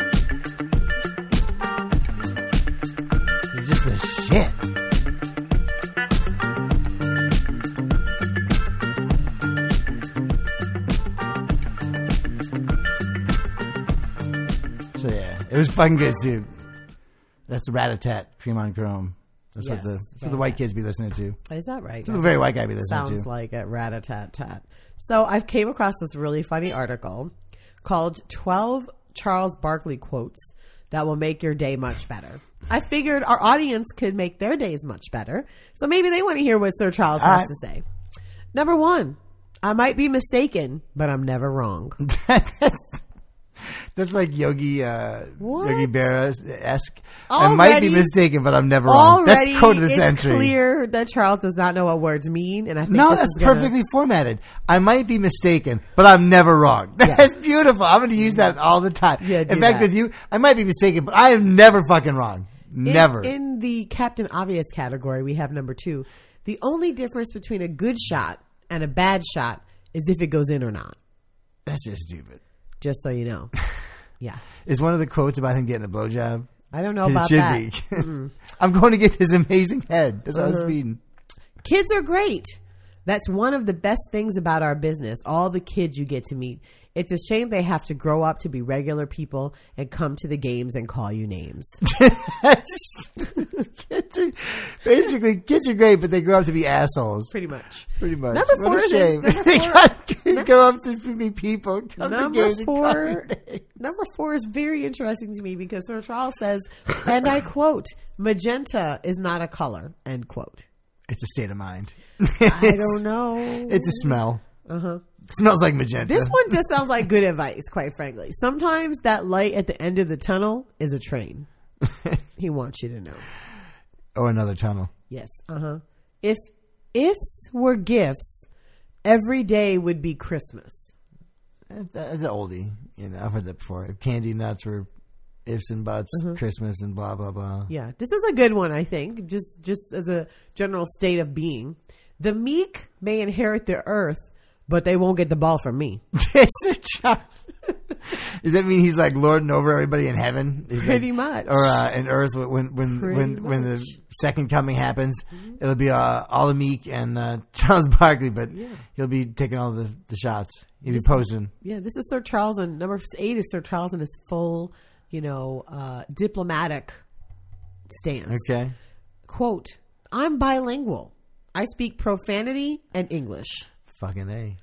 was fucking good soup. That's Rat-a-tat, cream on chrome. That's Yes, what the that's what the white kids be listening to. Is that right? That's what the very white guy be listening Sounds to. like it. Rat-a-tat-tat. So I came across this really funny article called twelve Charles Barkley Quotes That Will Make Your Day Much Better. I figured our audience could make their days much better. So maybe they want to hear what Sir Charles All has right. to say. Number one, I might be mistaken, but I'm never wrong. That's like Yogi uh, What? Yogi Berra-esque. I might be Already- mistaken, but I'm never wrong. That's Already, quote of the it's century. clear that Charles does not know what words mean, and I think No, this that's is gonna- perfectly formatted. I might be mistaken, but I'm never wrong. That's beautiful. I'm going to use that all the time. Yeah, do in fact, that. with you, I might be mistaken, but I am never fucking wrong. Never. In, in the Captain Obvious category, we have number two. The only difference between a good shot and a bad shot is if it goes in or not. That's just stupid. Just so you know. Yeah. Is one of the quotes about him getting a blowjob? I don't know 'Cause about it should that. be. Mm-mm. I'm going to get this amazing head. That's what I was Uh-huh. reading. Kids are great. That's one of the best things about our business. All the kids you get to meet. It's a shame they have to grow up to be regular people and come to the games and call you names. kids are, basically, kids are great, but they grow up to be assholes. Pretty much. Pretty much. Number What four a is- shame. number they four- gotta grow up to be people. Come to Number games and call four, your names. number four is very interesting to me because Sir Charles says, and I quote, magenta is not a color, end quote. It's a state of mind. I don't know. It's a smell. Uh-huh. Smells like magenta. This one just sounds like good advice, quite frankly. Sometimes that light at the end of the tunnel is a train. He wants you to know. Or another tunnel. Yes. Uh-huh. If ifs were gifts, every day would be Christmas. That's, that's an oldie. You know, I've heard that before. If candy nuts were ifs and buts, Uh-huh. Christmas and blah, blah, blah. Yeah, this is a good one, I think, just just as a general state of being. The meek may inherit the earth, but they won't get the ball from me. Sir Charles. Does that mean he's like lording over everybody in heaven? He's Pretty like, much. Or uh, in earth when when Pretty when when the much. second coming happens, it'll be uh, all the meek and uh, Charles Barkley, but he'll be taking all the, the shots. He'll be posing. Yeah, this is Sir Charles, and number eight is Sir Charles in his full, you know, uh, diplomatic stance. Okay. Quote, I'm bilingual. I speak profanity and English. Fucking A.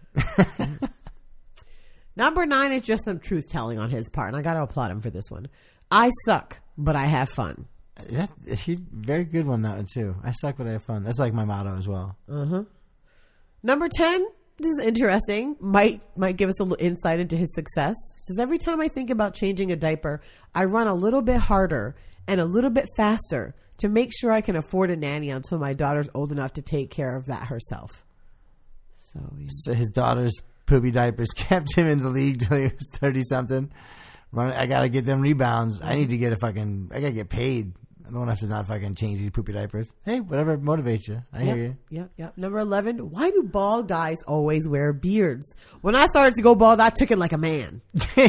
Number nine is just some truth telling on his part, and I got to applaud him for this one. I suck, but I have fun. That, he's very good one now too. I suck, but I have fun. That's like my motto as well. Uh-huh. Number ten, this is interesting. Might might give us a little insight into his success. Says every time I think about changing a diaper, I run a little bit harder and a little bit faster to make sure I can afford a nanny until my daughter's old enough to take care of that herself. So, yeah. So his daughter's poopy diapers kept him in the league till he was thirty something. Run, I gotta get them rebounds. I need to get a fucking. I gotta get paid. I don't have to not fucking change these poopy diapers. Hey, whatever motivates you. I Yep, hear you. Yep, yep. Number eleven, why do bald guys always wear beards? When I started to go bald, I took it like a man.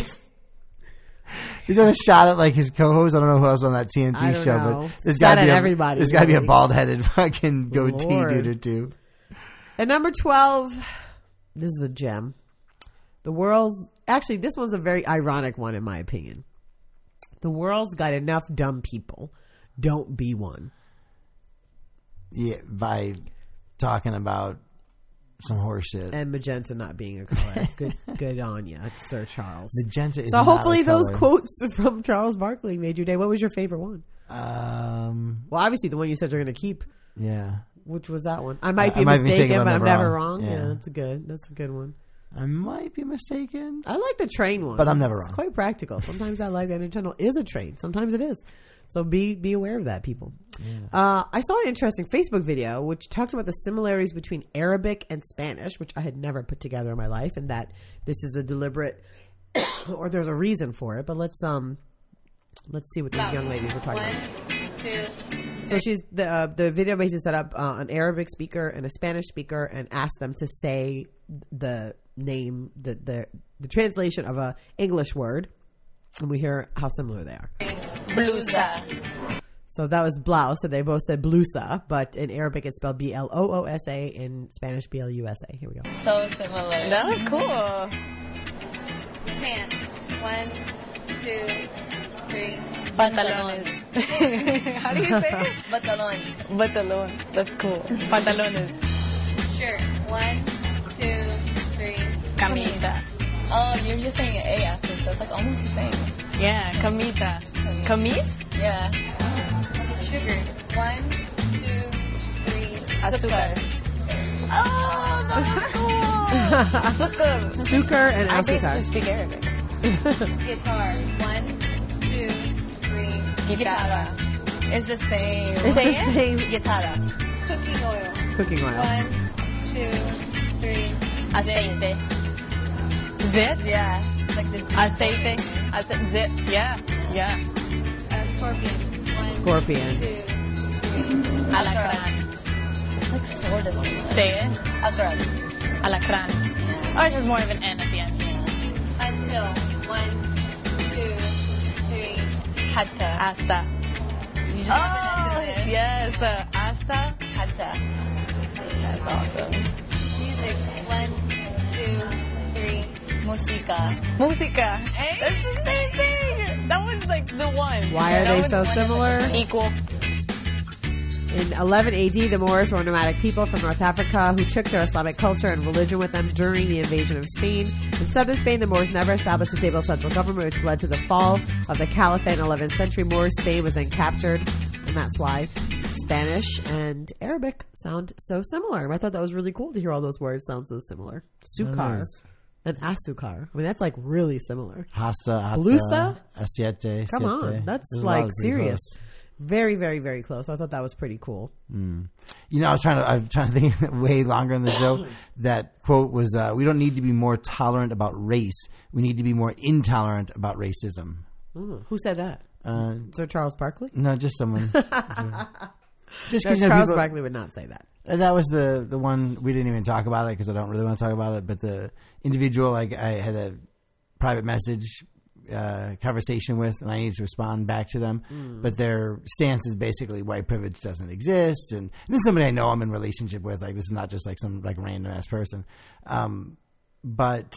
He's got a shot at like his co-host. I don't know who else on that T N T I don't show, know. but there's Shot got to at be a, everybody, There's got to be a really. bald headed fucking goatee Lord. dude or two. And number twelve, this is a gem. The world's, actually, this one's a very ironic one in my opinion. The world's got enough dumb people. Don't be one. Yeah, by talking about some horse shit. And magenta not being a color. good, good on you, Sir Charles. Magenta is so not hopefully a those color. quotes from Charles Barkley made your day. What was your favorite one? Um, well, obviously the one you said you're going to keep. Yeah. Which was that one? I might I be might be mistaken, mistaken, but but I'm never never wrong. wrong. Yeah. Yeah. that's a good. That's a good one. I might be mistaken. I like the train one, But I'm never It's wrong. quite practical. Sometimes I like that in general is a train. Sometimes it is. So be be aware of that, people. Yeah. Uh, I saw an interesting Facebook video which talked about the similarities between Arabic and Spanish, which I had never put together in my life, and that this is a deliberate or there's a reason for it. But let's um let's see what these young ladies were talking One, about. two. So she's the uh, the video basically set up uh, an Arabic speaker and a Spanish speaker and asked them to say the name the the the translation of a English word, and we hear how similar they are. Blusa. So that was blouse. So they both said blusa, but in Arabic it's spelled B L O O S A. In Spanish, B L U S A. Here we go. So similar. That was cool. Pants. One, two, three. Pantalones. How do you say it? Batalon. Batalon. That's cool. Pantalones. Sure. One, two, three. Camisa. Oh, you're just saying an A after, so it's like almost the same. Yeah, camisa. Camis? Yeah. Sugar. One, two, three. Azúcar. Oh, that's cool. Azúcar. Sugar and I basically azúcar. speak Arabic. Guitar. One, two, three. Guitarra. It's the same. It's the same. Guitarra. Cooking oil. Cooking oil. One, two, three. Aceite. Zit? Yeah. It's like this. Aceite. Aceite. Zit. Yeah. Yeah. Uh, scorpion. One, Scorpion. two, three. Alacran. It's like sort of similar. Say it. Alacran. Alacran. Yeah. Oh, it has more of an N at the end. Yeah. Until. One, two, three. Hatta. Hasta. You just Oh, have an end in there. yes. Uh, hasta. Hatta. That's awesome. Music. One, two, three. Musica. Musica. Hey. It's the same thing. That one's like the one. Why are That they one's so one similar? Equal. In eleven A D, the Moors were nomadic people from North Africa who took their Islamic culture and religion with them during the invasion of Spain. In southern Spain, the Moors never established a stable central government, which led to the fall of the Caliphate in the eleventh century. Moors Spain was then captured, and that's why Spanish and Arabic sound so similar. I thought that was really cool to hear all those words sound so similar. Sukar is. and azúcar. I mean, that's like really similar. Hasta, hasta, Blusa? Asiete, Come siete. on, that's There's a lot like of pretty serious. close. Very, very, very close. I thought that was pretty cool. Mm. You know, I was trying to, I'm trying to think way longer in the show. That quote was, uh, we don't need to be more tolerant about race. We need to be more intolerant about racism. Ooh, who said that? Uh, Sir Charles Barkley? No, just someone. just No, because Charles Barkley would not say that. And that was the, the one, we didn't even talk about it because I don't really want to talk about it, but the individual, like I had a private message uh, conversation with, and I needed to respond back to them. Mm. But their stance is basically white privilege doesn't exist, and, and this is somebody I know I'm in relationship with. Like this is not just like some like random ass person, um, but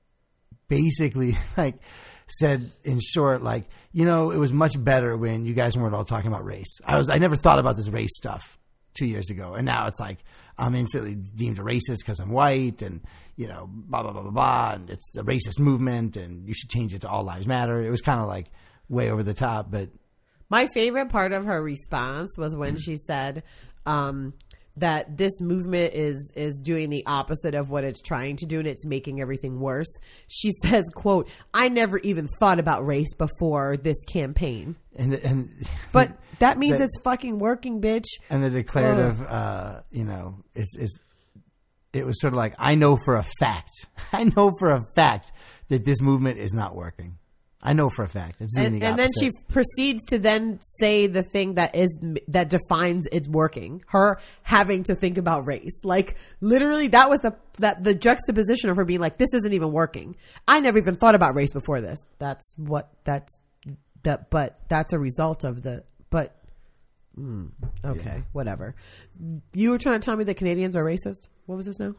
basically like said in short, like you know, it was much better when you guys weren't all talking about race. I was I never thought about this race stuff two years ago, and now it's like I'm instantly deemed a racist because I'm white, and you know, blah blah blah blah blah, and it's a racist movement, and you should change it to All Lives Matter. It was kind of like way over the top, but my favorite part of her response was when she said um, that this movement is is doing the opposite of what it's trying to do, and it's making everything worse. She says, "quote I never even thought about race before this campaign." And and but that means the, it's fucking working, bitch. And the declarative, uh, you know, it's, it's it was sort of like, I know for a fact, I know for a fact that this movement is not working. I know for a fact. It's doing and, the and then opposite. she proceeds to then say the thing that is that defines it's working. Her having to think about race, like literally, that was the that the juxtaposition of her being like, "This isn't even working. I never even thought about race before this." That's what that's that, but that's a result of the. But mm, okay, yeah. Whatever. You were trying to tell me that Canadians are racist. What was this now?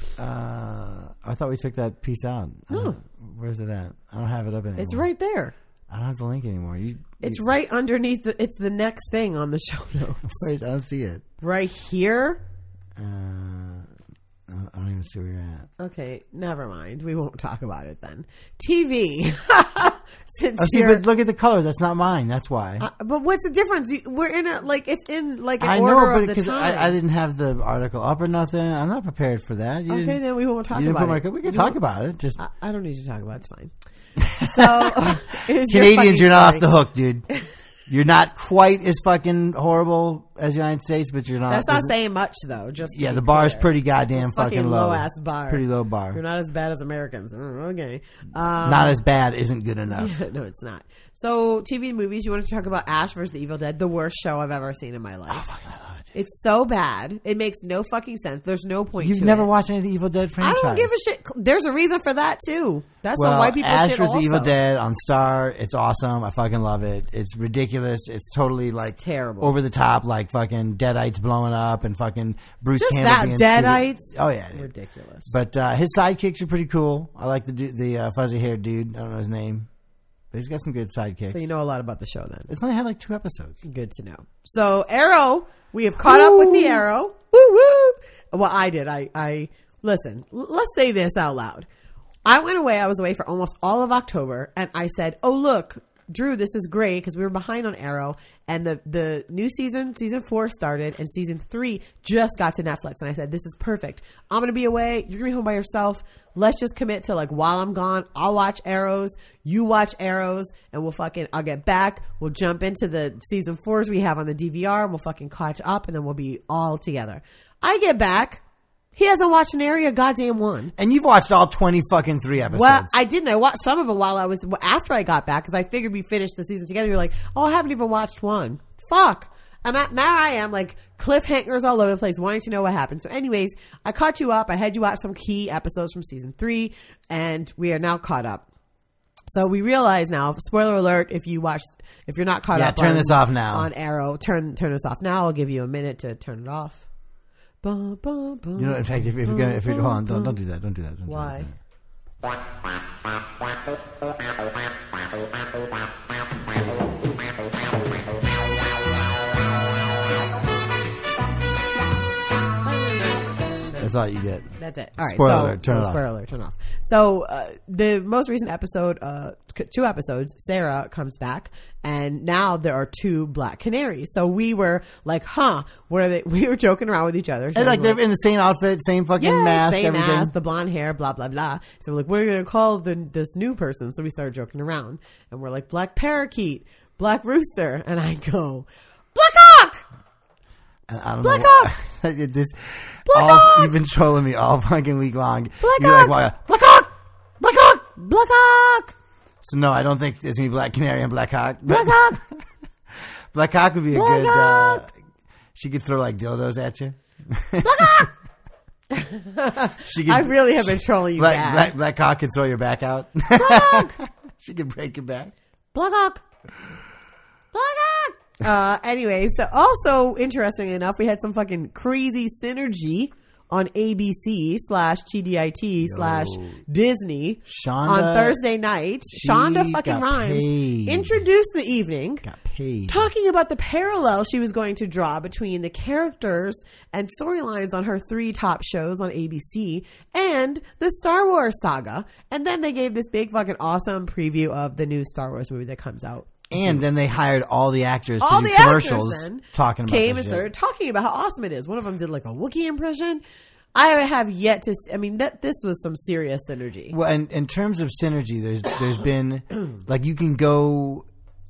Uh, I thought we took that piece out. No. Where's it at? I don't have it up anymore. It's right there. I don't have the link anymore. You, it's you, right underneath. The, it's the next thing on the show notes. Where's, I don't see it. Right here? Uh, I don't even see where you're at. Okay, never mind. We won't talk about it then. T V. Since oh, see, but look at the color. That's not mine. That's why. Uh, but what's the difference? We're in a like it's in like an I order know, but of the time. I, I didn't have the article up or nothing. I'm not prepared for that. You okay, then we won't talk you about my, it. We can we talk about it. Just I, I don't need to talk about it. It's fine. So Canadians, you're not off the hook, dude. You're not quite as fucking horrible as the United States, but you're not. That's not saying much, though. Just yeah, the bar is pretty goddamn fucking, fucking low. low ass bar. Pretty low bar. You're not as bad as Americans. Mm, okay, um, not as bad isn't good enough. Yeah, no, it's not. So, T V and movies. You want to talk about Ash versus the Evil Dead? The worst show I've ever seen in my life. Oh, fucking I love it. It's so bad. It makes no fucking sense. There's no point. You've to never it. watched any of the Evil Dead franchise. I don't give a shit. There's a reason for that too. That's well, some white people Ash shit. versus Also, the Evil Dead on Star. It's awesome. I fucking love it. It's ridiculous. It's totally like terrible, over the top, like fucking Deadites blowing up and fucking Bruce Just Campbell that being Deadites. Stupid. Oh yeah, ridiculous. But uh, his sidekicks are pretty cool. I like the the uh, fuzzy haired dude. I don't know his name. But he's got some good sidekicks. So you know a lot about the show then. It's only had like two episodes. Good to know. So Arrow, we have caught Ooh. up with the Arrow. Woo woo. Well, I did. I, I listen. L- let's say this out loud. I went away. I was away for almost all of October, and I said, "Oh look, Drew, this is great," because we were behind on Arrow, and the the new season, season four started, and season three just got to Netflix. And I said, "This is perfect. I'm gonna be away. You're gonna be home by yourself. Let's just commit to like while I'm gone, I'll watch Arrows, you watch Arrows, and we'll fucking I'll get back. We'll jump into the season fours we have on the D V R, and we'll fucking catch up, and then we'll be all together." I get back. He hasn't watched an area goddamn one. And you've watched all twenty fucking three episodes. Well, I didn't. I watched some of them while I was, after I got back, because I figured we finished the season together. You're like, oh, I haven't even watched one. Fuck. And I, now I am like cliffhangers all over the place, wanting to know what happened. So anyways, I caught you up. I had you watch some key episodes from season three, and we are now caught up. So we realize now, spoiler alert, if you watched, if you're not caught yeah, up turn on, this off now. on Arrow, turn, turn this off now. I'll give you a minute to turn it off. Bum, bum, bum, you know, in fact, if, if you're gonna, if you're, hold on, don't, don't do that, don't do that. Don't Why? Do that. That's all you get. That's it. All right. Spoiler so, alert, turn so it off. spoiler alert, turn off. So uh, the most recent episode, uh, two episodes, Sarah comes back, and now there are two Black Canaries. So we were like, huh, what are they? We were joking around with each other. And like, they're in the same outfit, same fucking yeah, mask, same everything. mask, the blonde hair, blah blah blah. So we're like, what are we gonna call the, this new person? So we started joking around, and we're like, Black Parakeet, Black Rooster, and I go, Black Hawk. And I don't Black know. Hawk. It just, Black all, Hawk. You've been trolling me all fucking week long. Black You're Hawk. like, well, Black Hawk! Black Hawk! Black Hawk. So no, I don't think there's gonna be Black Canary and Black Hawk. Black Hawk. Black Hawk would be a Black good, Hawk. uh, she could throw like dildos at you. Black Hawk. She could, I really have been trolling you Black, bad. Black, Black Hawk could throw your back out. Black Hawk. She could break your back. Black Hawk. Black Hawk. Uh, anyway, so also interesting enough, we had some fucking crazy synergy on A B C slash T D I T slash Disney Shonda, on Thursday night. Shonda fucking got Rhimes paid. introduced the evening, Got paid. talking about the parallel she was going to draw between the characters and storylines on her three top shows on A B C and the Star Wars saga. And then they gave this big fucking awesome preview of the new Star Wars movie that comes out. And then they hired all the actors All to do the commercials actors then talking about came this and shit. started talking about how awesome it is. One of them did like a Wookiee impression. I have yet to see, I mean, that this was some serious synergy. Well, and in terms of synergy, there's there's been like you can go.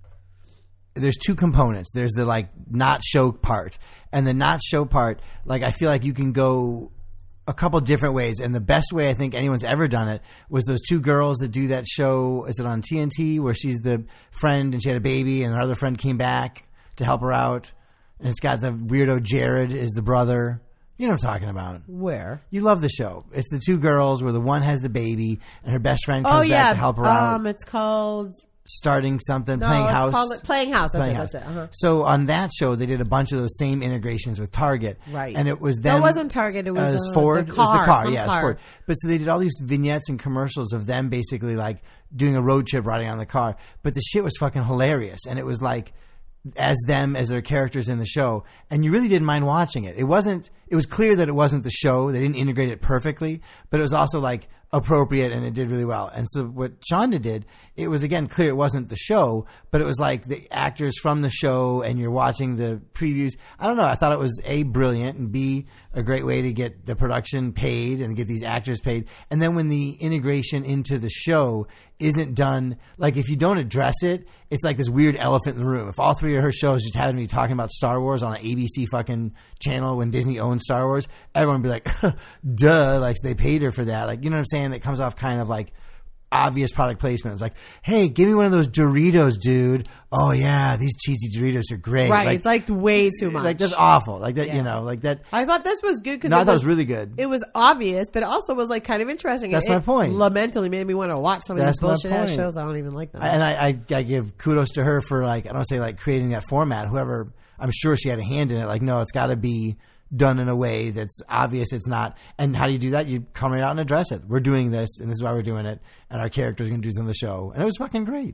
There's two components. There's the like not show part, and the not show part. Like I feel like you can go a couple different ways, and the best way I think anyone's ever done it was those two girls that do that show. Is it on T N T where she's the friend and she had a baby, and her other friend came back to help her out, and it's got the weirdo Jared is the brother. You know what I'm talking about. Where? You love the show. It's the two girls where the one has the baby and her best friend comes Oh back yeah, to help her out. um, it's called Starting something, no, playing it's house. called- Playing House. That's Playing it. House. That's it. Uh-huh. So on that show, they did a bunch of those same integrations with Target. Right. And it was No, them. it wasn't Target, it was, uh, Ford. the It was car, the car. some Yeah, it's car. Ford. But so they did all these vignettes and commercials of them basically like doing a road trip riding on the car. But the shit was fucking hilarious. And it was like as them as their characters in the show, and you really didn't mind watching it. It wasn't. It was clear that it wasn't the show. They didn't integrate it perfectly, but it was also like appropriate, and it did really well. And so what Shonda did, it was again clear it wasn't the show, but it was like the actors from the show, and you're watching the previews. I don't know. I thought it was A, brilliant, and B, a great way to get the production paid and get these actors paid. And then when the integration into the show isn't done, like if you don't address it, it's like this weird elephant in the room. If all three of her shows just happened to be talking about Star Wars on an A B C fucking channel when Disney owned Star Wars, everyone would be like, duh, like they paid her for that. Like, you know what I'm saying? It comes off kind of like obvious product placement. It's like, hey, give me one of those Doritos, dude. Oh yeah, these cheesy Doritos are great. Right, Like, it's like way too much. like that's awful. Like that, Yeah. you know, like that. I thought this was good because No, it I thought it was was really good. It was obvious, but it also was like kind of interesting. That's it, my point. It lamentably made me want to watch some of That's these my bullshit ass point. shows. I don't even like them. And I, I, I give kudos to her for like, I don't say like creating that format. Whoever, I'm sure she had a hand in it. Like, no, it's got to be done in a way that's obvious it's not. And how do you do that? You come right out and address it. We're doing this, and this is why we're doing it, and our characters are going to do this on the show. And it was fucking great.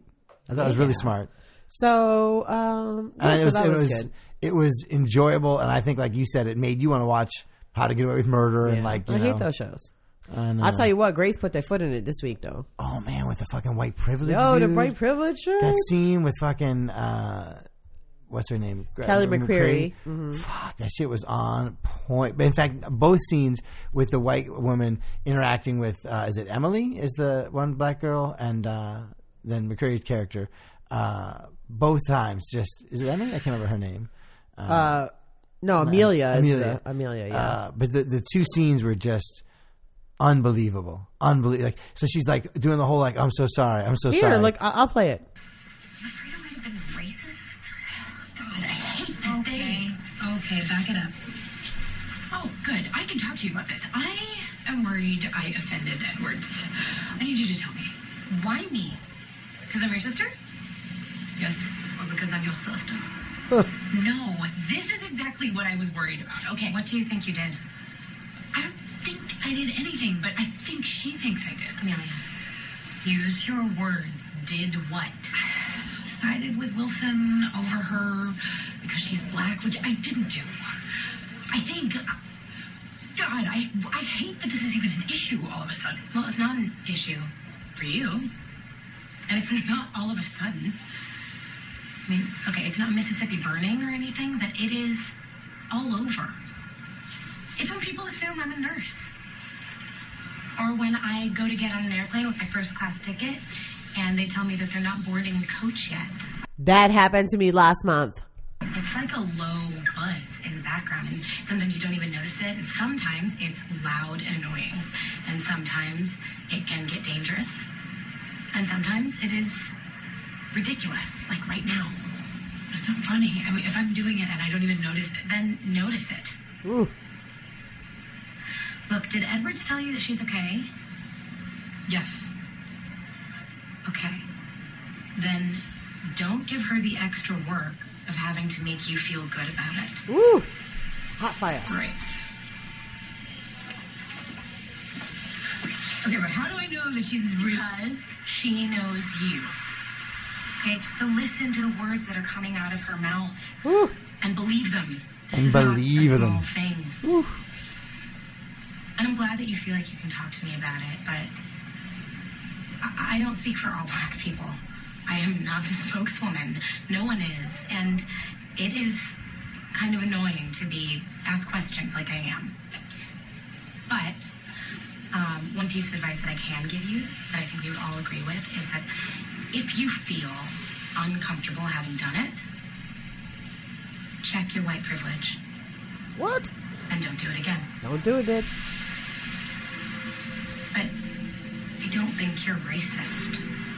I thought it was really Yeah. smart. So, um, And yeah, it so was that it was, was good. it was enjoyable, and I think, like you said, it made you want to watch How to Get Away with Murder and Yeah. like you I know, hate those shows. I know. I'll tell you what, Grace put their foot in it this week, though. Oh man, with the fucking white privilege. Yo, the dude. white privilege shirt. That scene with fucking uh, what's her name? Kelly Uh, McCreary. Mhm. Fuck, that shit was on point. But in fact, both scenes with the white woman interacting with uh, is it Emily? Is the one black girl, and uh, then McCreary's character. Uh, both times, just is it Emily? I can't remember her name. Uh, Uh, no, Amelia. is Amelia. the- Amelia. Yeah. Uh, but the the two scenes were just unbelievable, unbelievable. Like, so she's like doing the whole like, I'm so sorry, I'm so Here, sorry. look, I- I'll play it. Okay, okay, back it up. Oh, good. I can talk to you about this. I am worried I offended Edwards. I need you to tell me. Why me? Because I'm your sister? Yes. Or because I'm your sister? No, this is exactly what I was worried about. Okay. What do you think you did? I don't think I did anything, but I think she thinks I did. Amelia, use your words. Did what? Sided with Wilson over her because she's black, which I didn't do. I think... God, I, I hate that this is even an issue all of a sudden. Well, it's not an issue for you. And it's not all of a sudden. I mean, okay, it's not Mississippi burning or anything, but it is all over. It's when people assume I'm a nurse. Or when I go to get on an airplane with my first class ticket and they tell me that they're not boarding coach yet. That happened to me last month. It's like a low buzz in the background, and sometimes you don't even notice it, and sometimes it's loud and annoying, and sometimes it can get dangerous, and sometimes it is ridiculous, like right now. It's not funny. I mean, if I'm doing it and I don't even notice it, then notice it. Ooh. Look, did Edwards tell you that she's okay? Yes. Okay. Then don't give her the extra work of having to make you feel good about it. Woo! Hot fire. Right. Okay, but how do I know that she's real? Because she knows you. Okay, so listen to the words that are coming out of her mouth. Woo. And believe them. This And is not believe a them. small thing. Woo. And I'm glad that you feel like you can talk to me about it, but I, I don't speak for all black people. I am not the spokeswoman. No one is. And it is kind of annoying to be asked questions like I am. But um, one piece of advice that I can give you, that I think we would all agree with, is that if you feel uncomfortable having done it, check your white privilege. What? And don't do it again. Don't do it, bitch. But I don't think you're racist.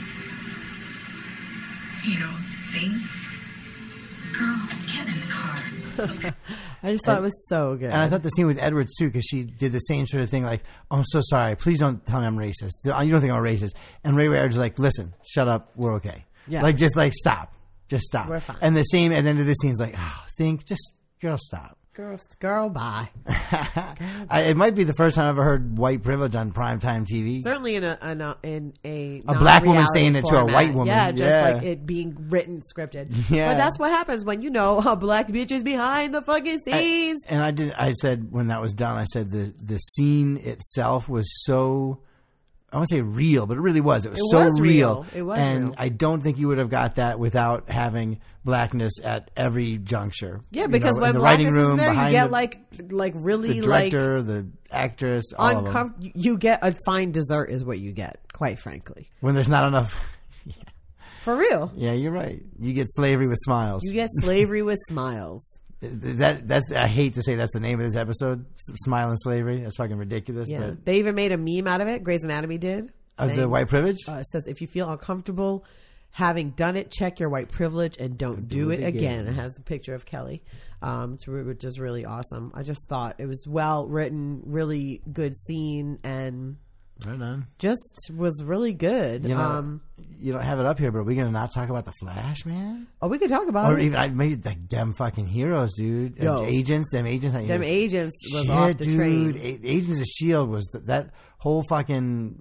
You know, thing. Girl, get in the car. I just thought it was so good. And I thought the scene with Edwards too, because she did the same sort of thing, like, "Oh, I'm so sorry. Please don't tell me I'm racist. You don't think I'm racist?" And Ray Edwards is like, "Listen, shut up. We're okay. Yeah. Like, just like stop, just stop." We're fine. And the same at the end of the scene is like, "Oh, think, just girl, stop." Girl, girl, bye. I, it might be the first time I've ever heard white privilege on primetime T V. Certainly in a, in a, in a, A black woman non-reality saying it to a format. white woman. Yeah, just Yeah. like it being written, scripted. Yeah. But that's what happens when, you know, a black bitch is behind the fucking scenes. And I did. I said when that was done, I said the the scene itself was so. I won't say real, but it really was. It was It so was real. real. It was and real. I don't think you would have got that without having blackness at every juncture. Yeah, You because know, when in the blackness writing room, is there, you behind get the, like, like really the like director, the actress, all of them. uncom- you get a fine dessert is what you get, quite frankly. When there's not enough. For real. Yeah, you're right. You get slavery with smiles. You get slavery with smiles. That that's. I hate to say that's the name of this episode. S- Smile and slavery. That's fucking ridiculous. Yeah. But They even made a meme out of it. Grey's Anatomy did. Of They- the white privilege? Uh, it says, if you feel uncomfortable having done it, check your white privilege and don't do, it, again. It has a picture of Kelly, um, it's re- which is really awesome. I just thought it was well written, really good scene, and right on. just was really good. You know, um, you don't have it up here, but are we going to not talk about the Flash, man? oh, we could talk about Or it. even I maybe like them fucking heroes, dude. Yo. And agents, them agents, not Them heroes. agents was Shit, off the dude. train. A- Agents of Shield was th- that whole fucking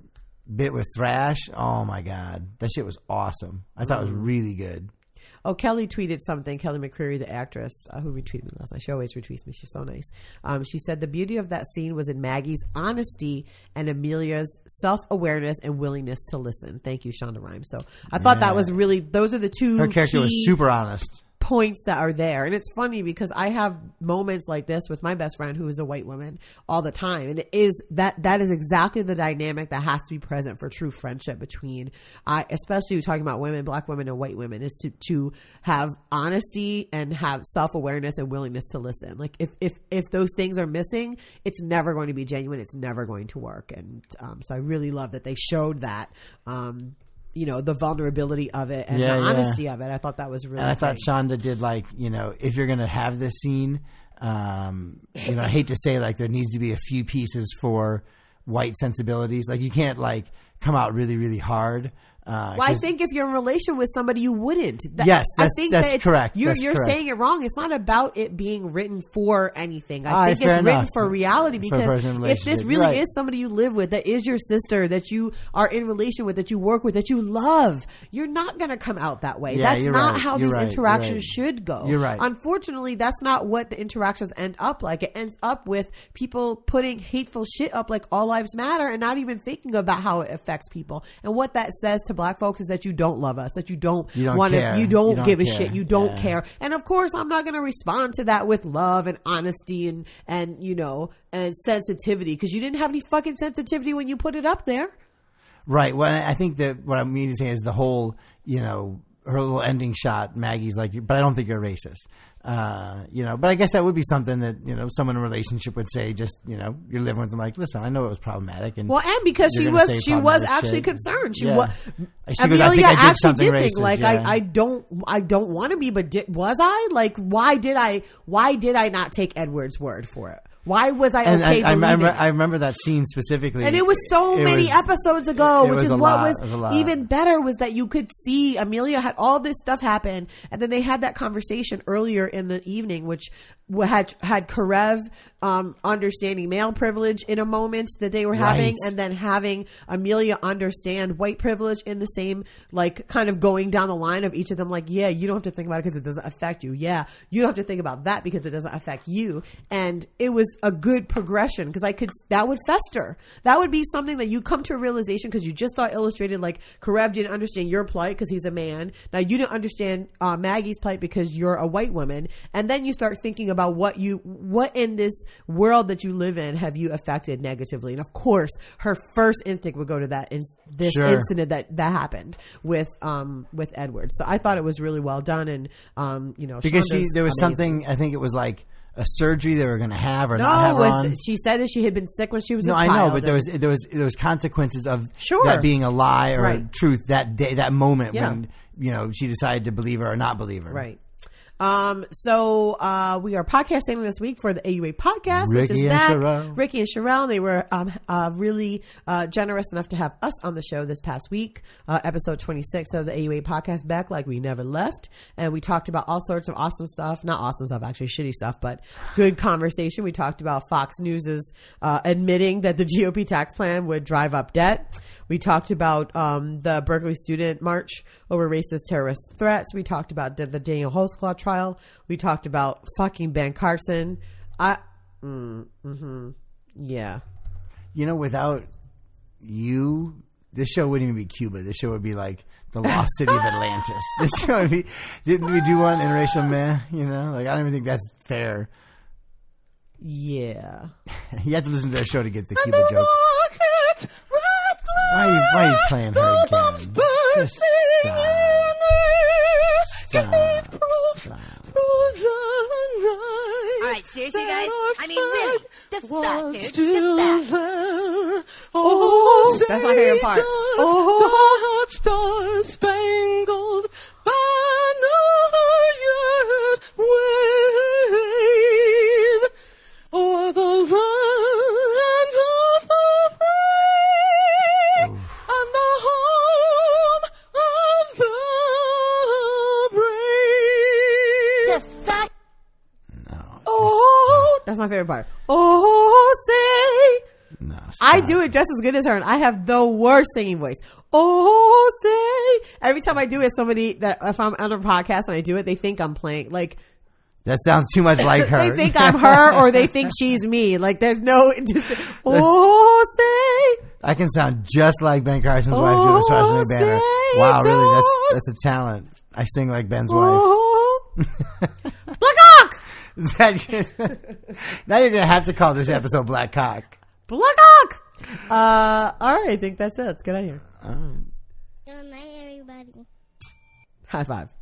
bit with Thrash. Oh my god, that shit was awesome. I thought it was really good. Oh, Kelly tweeted something. Kelly McCreary, the actress uh, who retweeted me last night. She always retweets me. She's so nice. Um, she said the beauty of that scene was in Maggie's honesty and Amelia's self-awareness and willingness to listen. Thank you, Shonda Rhimes. So I thought Yeah. that was really, those are the two Her character key was super honest. points that are there. And it's funny because I have moments like this with my best friend who is a white woman all the time. And it is that, that is exactly the dynamic that has to be present for true friendship between, I, especially talking about women, black women and white women, is to, to have honesty and have self-awareness and willingness to listen. Like if, if, if those things are missing, it's never going to be genuine. It's never going to work. And, um, so I really love that they showed that, um, you know, the vulnerability of it and Yeah, the yeah. honesty of it. I thought that was really And I thought great. Shonda did like, you know, if you're going to have this scene, um, you know, I hate to say like there needs to be a few pieces for white sensibilities. Like you can't like come out really, really hard. Uh, Well, I 'cause- think if you're in a relation with somebody, you wouldn't. That- Yes, I that's- think that's that it's- correct. You're, That's you're correct. saying it wrong. It's not about it being written for anything. I All think right, fair it's written enough. for reality For a because personal if this relationship. really Right. is somebody you live with, that is your sister, that you are in relation with, that you work with, that you love, you're not going to come out that way. Yeah, That's you're not right. how You're these right. You're interactions right. should go. You're right. Unfortunately, that's not what the interactions end up like. It ends up with people putting hateful shit up like all lives matter and not even thinking about how it affects people. And what that says to black folks is that you don't love us, that you don't, You don't want to, care. you don't, You don't give a care. shit, you don't Yeah. care. And of course, I'm not going to respond to that with love and honesty and, and, you know, and sensitivity because you didn't have any fucking sensitivity when you put it up there. Right. Well, I think that what I mean to say is the whole, you know, her little ending shot, Maggie's like, but I don't think you're racist. Uh, you know, but I guess that would be something that, you know, someone in a relationship would say, just, you know, you're living with them like, listen, I know it was problematic. And Well, and because you're she gonna was, say she was problematic actually shit. concerned. She Yeah. was. She goes, I Amelia think I did actually something did think racist, like yeah. I, I don't, I don't want to be, but did, was I like? Why did I? Why did I not take Edward's word for it? Why was I And okay I, I, believing? remember, I remember that scene specifically. And it was so It many was- episodes ago, it which was is a what lot. was, It was a lot. even better was that you could see Amelia had all this stuff happen, and then they had that conversation earlier in the evening, which w- had had Karev um, understanding male privilege in a moment that they were having, Right. and then having Amelia understand white privilege in the same, like, kind of going down the line of each of them, like, yeah, you don't have to think about it because it doesn't affect you. Yeah, you don't have to think about that because it doesn't affect you. And it was a good progression because I could, that would fester. That would be something that you come to a realization because you just saw illustrated, like, Karev didn't understand your plight because he's a man. Now you didn't understand uh, Maggie's plight because you're a white woman. And then you start thinking about what you, what in this world that you live in have you affected negatively. And of course, her first instinct would go to that, is this Sure. incident that, that happened with, um, with Edward. So I thought it was really well done. And, um, you know, because she, Shonda's there was amazing. something, I think it was like a surgery they were going to have or No, not have her was, on. she said that she had been sick when she was No, a I child. know, but there was there was there was consequences of Sure. that being a lie or Right. truth that day, that moment Yeah. when, you know, she decided to believe her or not believe her. Right. Um, so, uh, we are podcasting this week for the A U A podcast, which Ricky is and back. Sherelle. Ricky and Sherelle, they were, um, uh, really, uh, generous enough to have us on the show this past week, uh, episode twenty-six of the A U A podcast, back like we never left. And we talked about all sorts of awesome stuff, not awesome stuff, actually shitty stuff, but good conversation. We talked about Fox News's, uh, admitting that the G O P tax plan would drive up debt. We talked about, um, the Berkeley student march over racist terrorist threats. We talked about the, the Daniel Holtzclaw trial. We talked about fucking Ben Carson. I, mm, mm-hmm. Yeah. You know, without you, this show wouldn't even be Cuba. This show would be like the lost city of Atlantis. This show would be, didn't we do one, interracial meh? You know, like I don't even think that's fair. Yeah. You have to listen to that show to get the Cuba joke. Why are you, why are you playing her again? Just stop. Stop. Stop. All right, seriously, guys. I mean, really, the fact, dude, the fact. Oh, that's my favorite part. Oh, star spangled banner yet wave o'er the lands of the free and the home of the brave. The fact. Oh, that's my favorite part. Oh, say No, I do it just as good as her, and I have the worst singing voice. Oh, say. Every time I do it, somebody that, if I'm on a podcast and I do it, they think I'm playing, like. That sounds too much like her. They think I'm her, or they think she's me. Like, there's no, just, oh, say. I can sound just like Ben Carson's wife, Julia Schwarzenegger Banner. Wow, really? That's, that's a talent. I sing like Ben's oh. wife. Black Hawk! Is that just, now you're going to have to call this episode Black Cock. Black Hawk! Uh, alright, I think that's it. Let's get out of here. All right. Good night, everybody. High five.